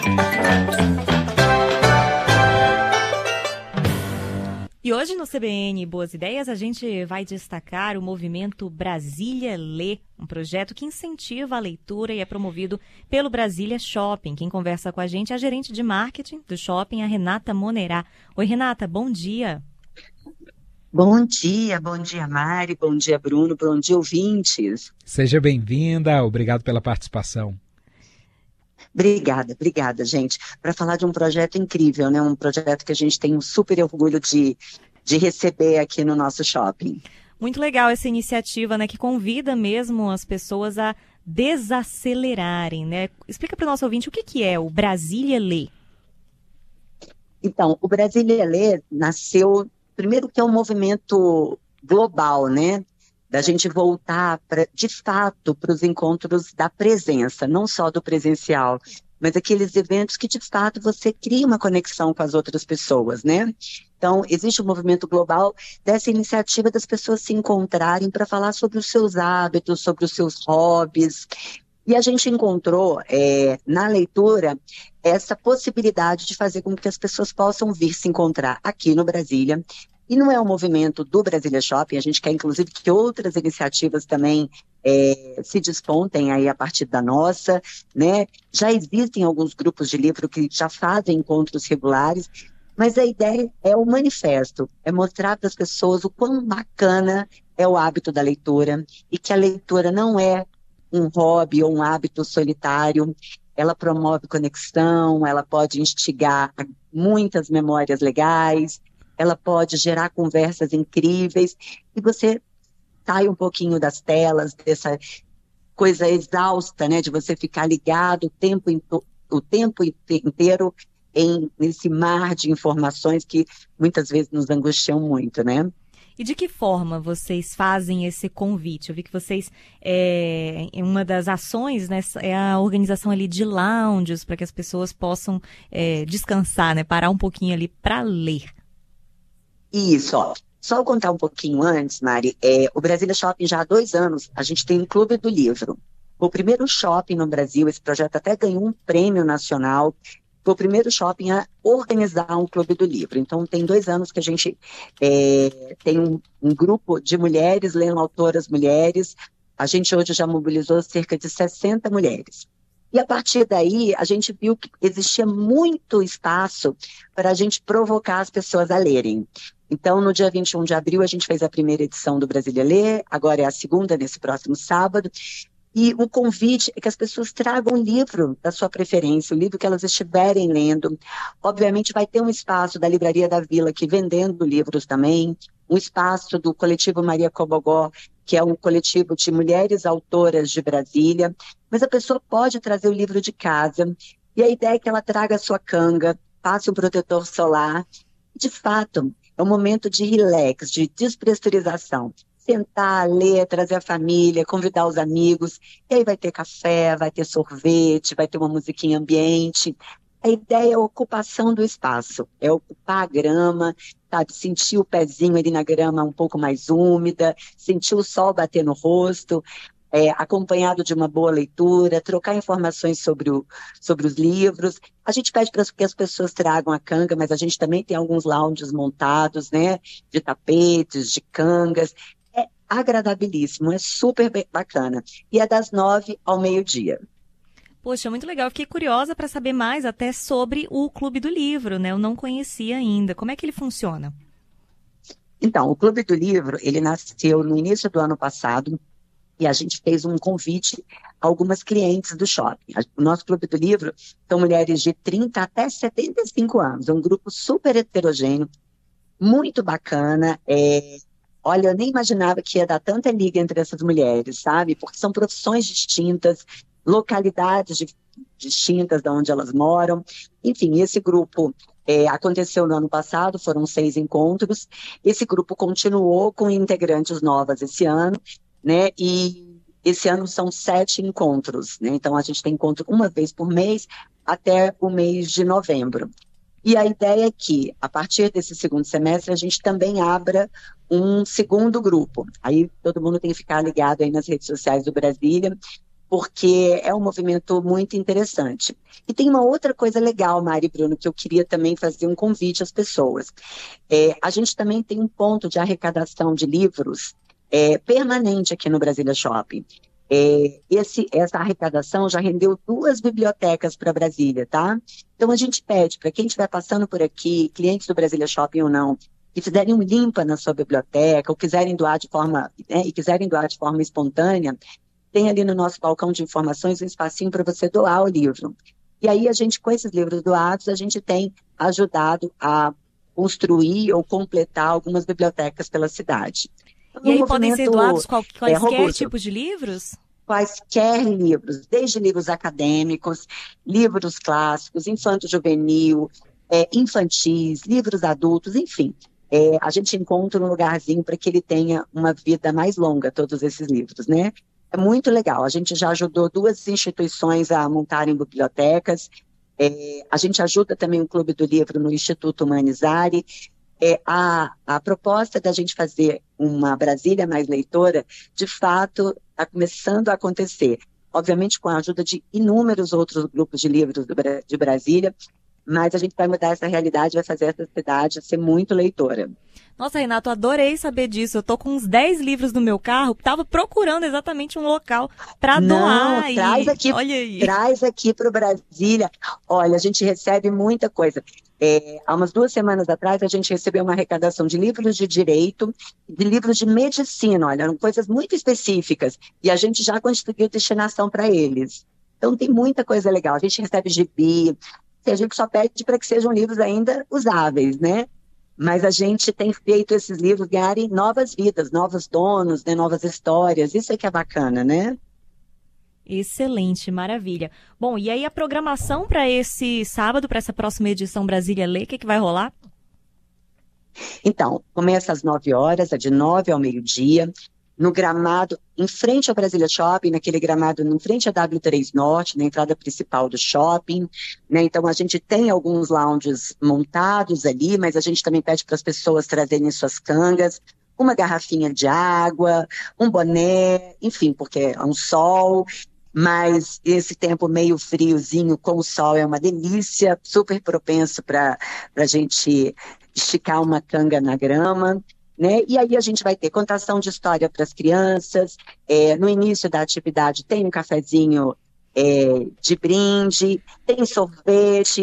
E hoje no C B N Boas Ideias a gente vai destacar o movimento Brasília Lê, um projeto que incentiva a leitura e é promovido pelo Brasília Shopping. Quem conversa com a gente é a gerente de marketing do shopping, a Renata Monerá. Oi, Renata, bom dia. Bom dia, bom dia Mari, bom dia Bruno, bom dia ouvintes. Seja bem-vinda, obrigado pela participação. Obrigada, obrigada gente, para falar de um projeto incrível, né? Um projeto que a gente tem um super orgulho de, de receber aqui no nosso shopping. Muito legal essa iniciativa, né? Que convida mesmo as pessoas a desacelerarem, né? Explica para o nosso ouvinte o que, que é o Brasília Lê. Então, o Brasília Lê nasceu... Primeiro que é um movimento global, né? Da gente voltar, pra, de fato, para os encontros da presença, não só do presencial, mas aqueles eventos que, de fato, você cria uma conexão com as outras pessoas, né? Então, existe um movimento global dessa iniciativa das pessoas se encontrarem para falar sobre os seus hábitos, sobre os seus hobbies. E a gente encontrou é, na leitura essa possibilidade de fazer com que as pessoas possam vir se encontrar aqui no Brasília. E não é um movimento do Brasília Shopping, a gente quer inclusive que outras iniciativas também é, se despontem aí a partir da nossa, né? Já existem alguns grupos de livro que já fazem encontros regulares, mas a ideia é o manifesto, é mostrar para as pessoas o quão bacana é o hábito da leitura e que a leitura não é um hobby ou um hábito solitário, ela promove conexão, ela pode instigar muitas memórias legais, ela pode gerar conversas incríveis e você sai um pouquinho das telas, dessa coisa exausta, né, de você ficar ligado o tempo, o tempo inteiro em, nesse mar de informações que muitas vezes nos angustiam muito, né? E de que forma vocês fazem esse convite? Eu vi que vocês, é, uma das ações, né, é a organização ali de lounges para que as pessoas possam é, descansar, né, parar um pouquinho ali para ler. Isso, ó. Só eu contar um pouquinho antes, Mari, é, o Brasília Shopping já há dois anos, a gente tem um clube do livro. Foi o primeiro shopping no Brasil, esse projeto até ganhou um prêmio nacional, foi o primeiro shopping a organizar um clube do livro. Então, tem dois anos que a gente é, tem um, um grupo de mulheres, lendo autoras mulheres. A gente hoje já mobilizou cerca de sessenta mulheres. E a partir daí, a gente viu que existia muito espaço para a gente provocar as pessoas a lerem. Então, no dia vinte e um de abril, a gente fez a primeira edição do Brasília Lê, agora é a segunda, nesse próximo sábado. E o convite é que as pessoas tragam um livro da sua preferência, o livro que elas estiverem lendo. Obviamente vai ter um espaço da Livraria da Vila aqui vendendo livros também, um espaço do coletivo Maria Cobogó, que é um coletivo de mulheres autoras de Brasília, mas a pessoa pode trazer o livro de casa, e a ideia é que ela traga a sua canga, passe um protetor solar. De fato, é um momento de relax, de despressurização. Sentar, ler, trazer a família, convidar os amigos, e aí vai ter café, vai ter sorvete, vai ter uma musiquinha ambiente. A ideia é a ocupação do espaço, é ocupar a grama, sabe, sentir o pezinho ali na grama um pouco mais úmida, sentir o sol bater no rosto, é, acompanhado de uma boa leitura, trocar informações sobre, o, sobre os livros. A gente pede para que as pessoas tragam a canga, mas a gente também tem alguns lounges montados, né, de tapetes, de cangas. É agradabilíssimo, é super bacana. E é das nove ao meio-dia. Poxa, muito legal. Eu fiquei curiosa para saber mais até sobre o Clube do Livro, né? Eu não conhecia ainda. Como é que ele funciona? Então, o Clube do Livro, ele nasceu no início do ano passado e a gente fez um convite a algumas clientes do shopping. O nosso Clube do Livro são mulheres de trinta até setenta e cinco anos. É um grupo super heterogêneo, muito bacana. É... Olha, eu nem imaginava que ia dar tanta liga entre essas mulheres, sabe? Porque são profissões distintas, localidades de, distintas de onde elas moram. Enfim, esse grupo é, aconteceu no ano passado, foram seis encontros. Esse grupo continuou com integrantes novas esse ano, né? E esse ano são sete encontros, né? Então, a gente tem encontro uma vez por mês até o mês de novembro. E a ideia é que, a partir desse segundo semestre, a gente também abra um segundo grupo. Aí todo mundo tem que ficar ligado aí nas redes sociais do Brasília, porque é um movimento muito interessante. E tem uma outra coisa legal, Mari e Bruno, que eu queria também fazer um convite às pessoas. É, a gente também tem um ponto de arrecadação de livros é, permanente aqui no Brasília Shopping. É, esse, essa arrecadação já rendeu duas bibliotecas para Brasília, tá? Então a gente pede para quem estiver passando por aqui, clientes do Brasília Shopping ou não, que fizerem um limpa na sua biblioteca, ou quiserem doar de forma, né, e quiserem doar de forma espontânea, tem ali no nosso balcão de informações um espacinho para você doar o livro. E aí a gente, com esses livros doados, a gente tem ajudado a construir ou completar algumas bibliotecas pela cidade. E aí podem ser doados qual, quaisquer é, tipos de livros? Quaisquer livros, desde livros acadêmicos, livros clássicos, infanto-juvenil, é, infantis, livros adultos, enfim. É, a gente encontra um lugarzinho para que ele tenha uma vida mais longa, todos esses livros, né? É muito legal. A gente já ajudou duas instituições a montarem bibliotecas. É, a gente ajuda também o Clube do Livro no Instituto Humanizare. É, a, a proposta da gente fazer uma Brasília mais leitora, de fato, está começando a acontecer. obviamente com a ajuda de inúmeros outros grupos de livros do, de Brasília, mas a gente vai mudar essa realidade, vai fazer essa cidade ser muito leitora. Nossa, Renato, adorei saber disso. Eu tô com uns dez livros no meu carro, tava procurando exatamente um local para doar. Não, traz aqui, olha aí. Traz aqui para o Brasília. Olha, a gente recebe muita coisa. É, há umas duas semanas atrás, a gente recebeu uma arrecadação de livros de direito, de livros de medicina, olha, eram coisas muito específicas, e a gente já conseguiu destinação para eles. Então tem muita coisa legal. A gente recebe gibi, a gente só pede para que sejam livros ainda usáveis, né? Mas a gente tem feito esses livros ganharem novas vidas, novos donos, né, novas histórias. Isso é que é bacana, né? Excelente, maravilha. Bom, e aí a programação para esse sábado, para essa próxima edição Brasília Lê, o que, que vai rolar? Então, começa às nove horas, é de nove ao meio-dia, no gramado, em frente ao Brasília Shopping, naquele gramado em frente à W três Norte, na entrada principal do shopping, né? Então a gente tem alguns lounges montados ali, mas a gente também pede para as pessoas trazerem suas cangas, uma garrafinha de água, um boné, enfim, porque é um sol, mas esse tempo meio friozinho com o sol é uma delícia, super propenso para a gente esticar uma canga na grama. Né? E aí a gente vai ter contação de história para as crianças, é, no início da atividade tem um cafezinho é, de brinde, tem sorvete,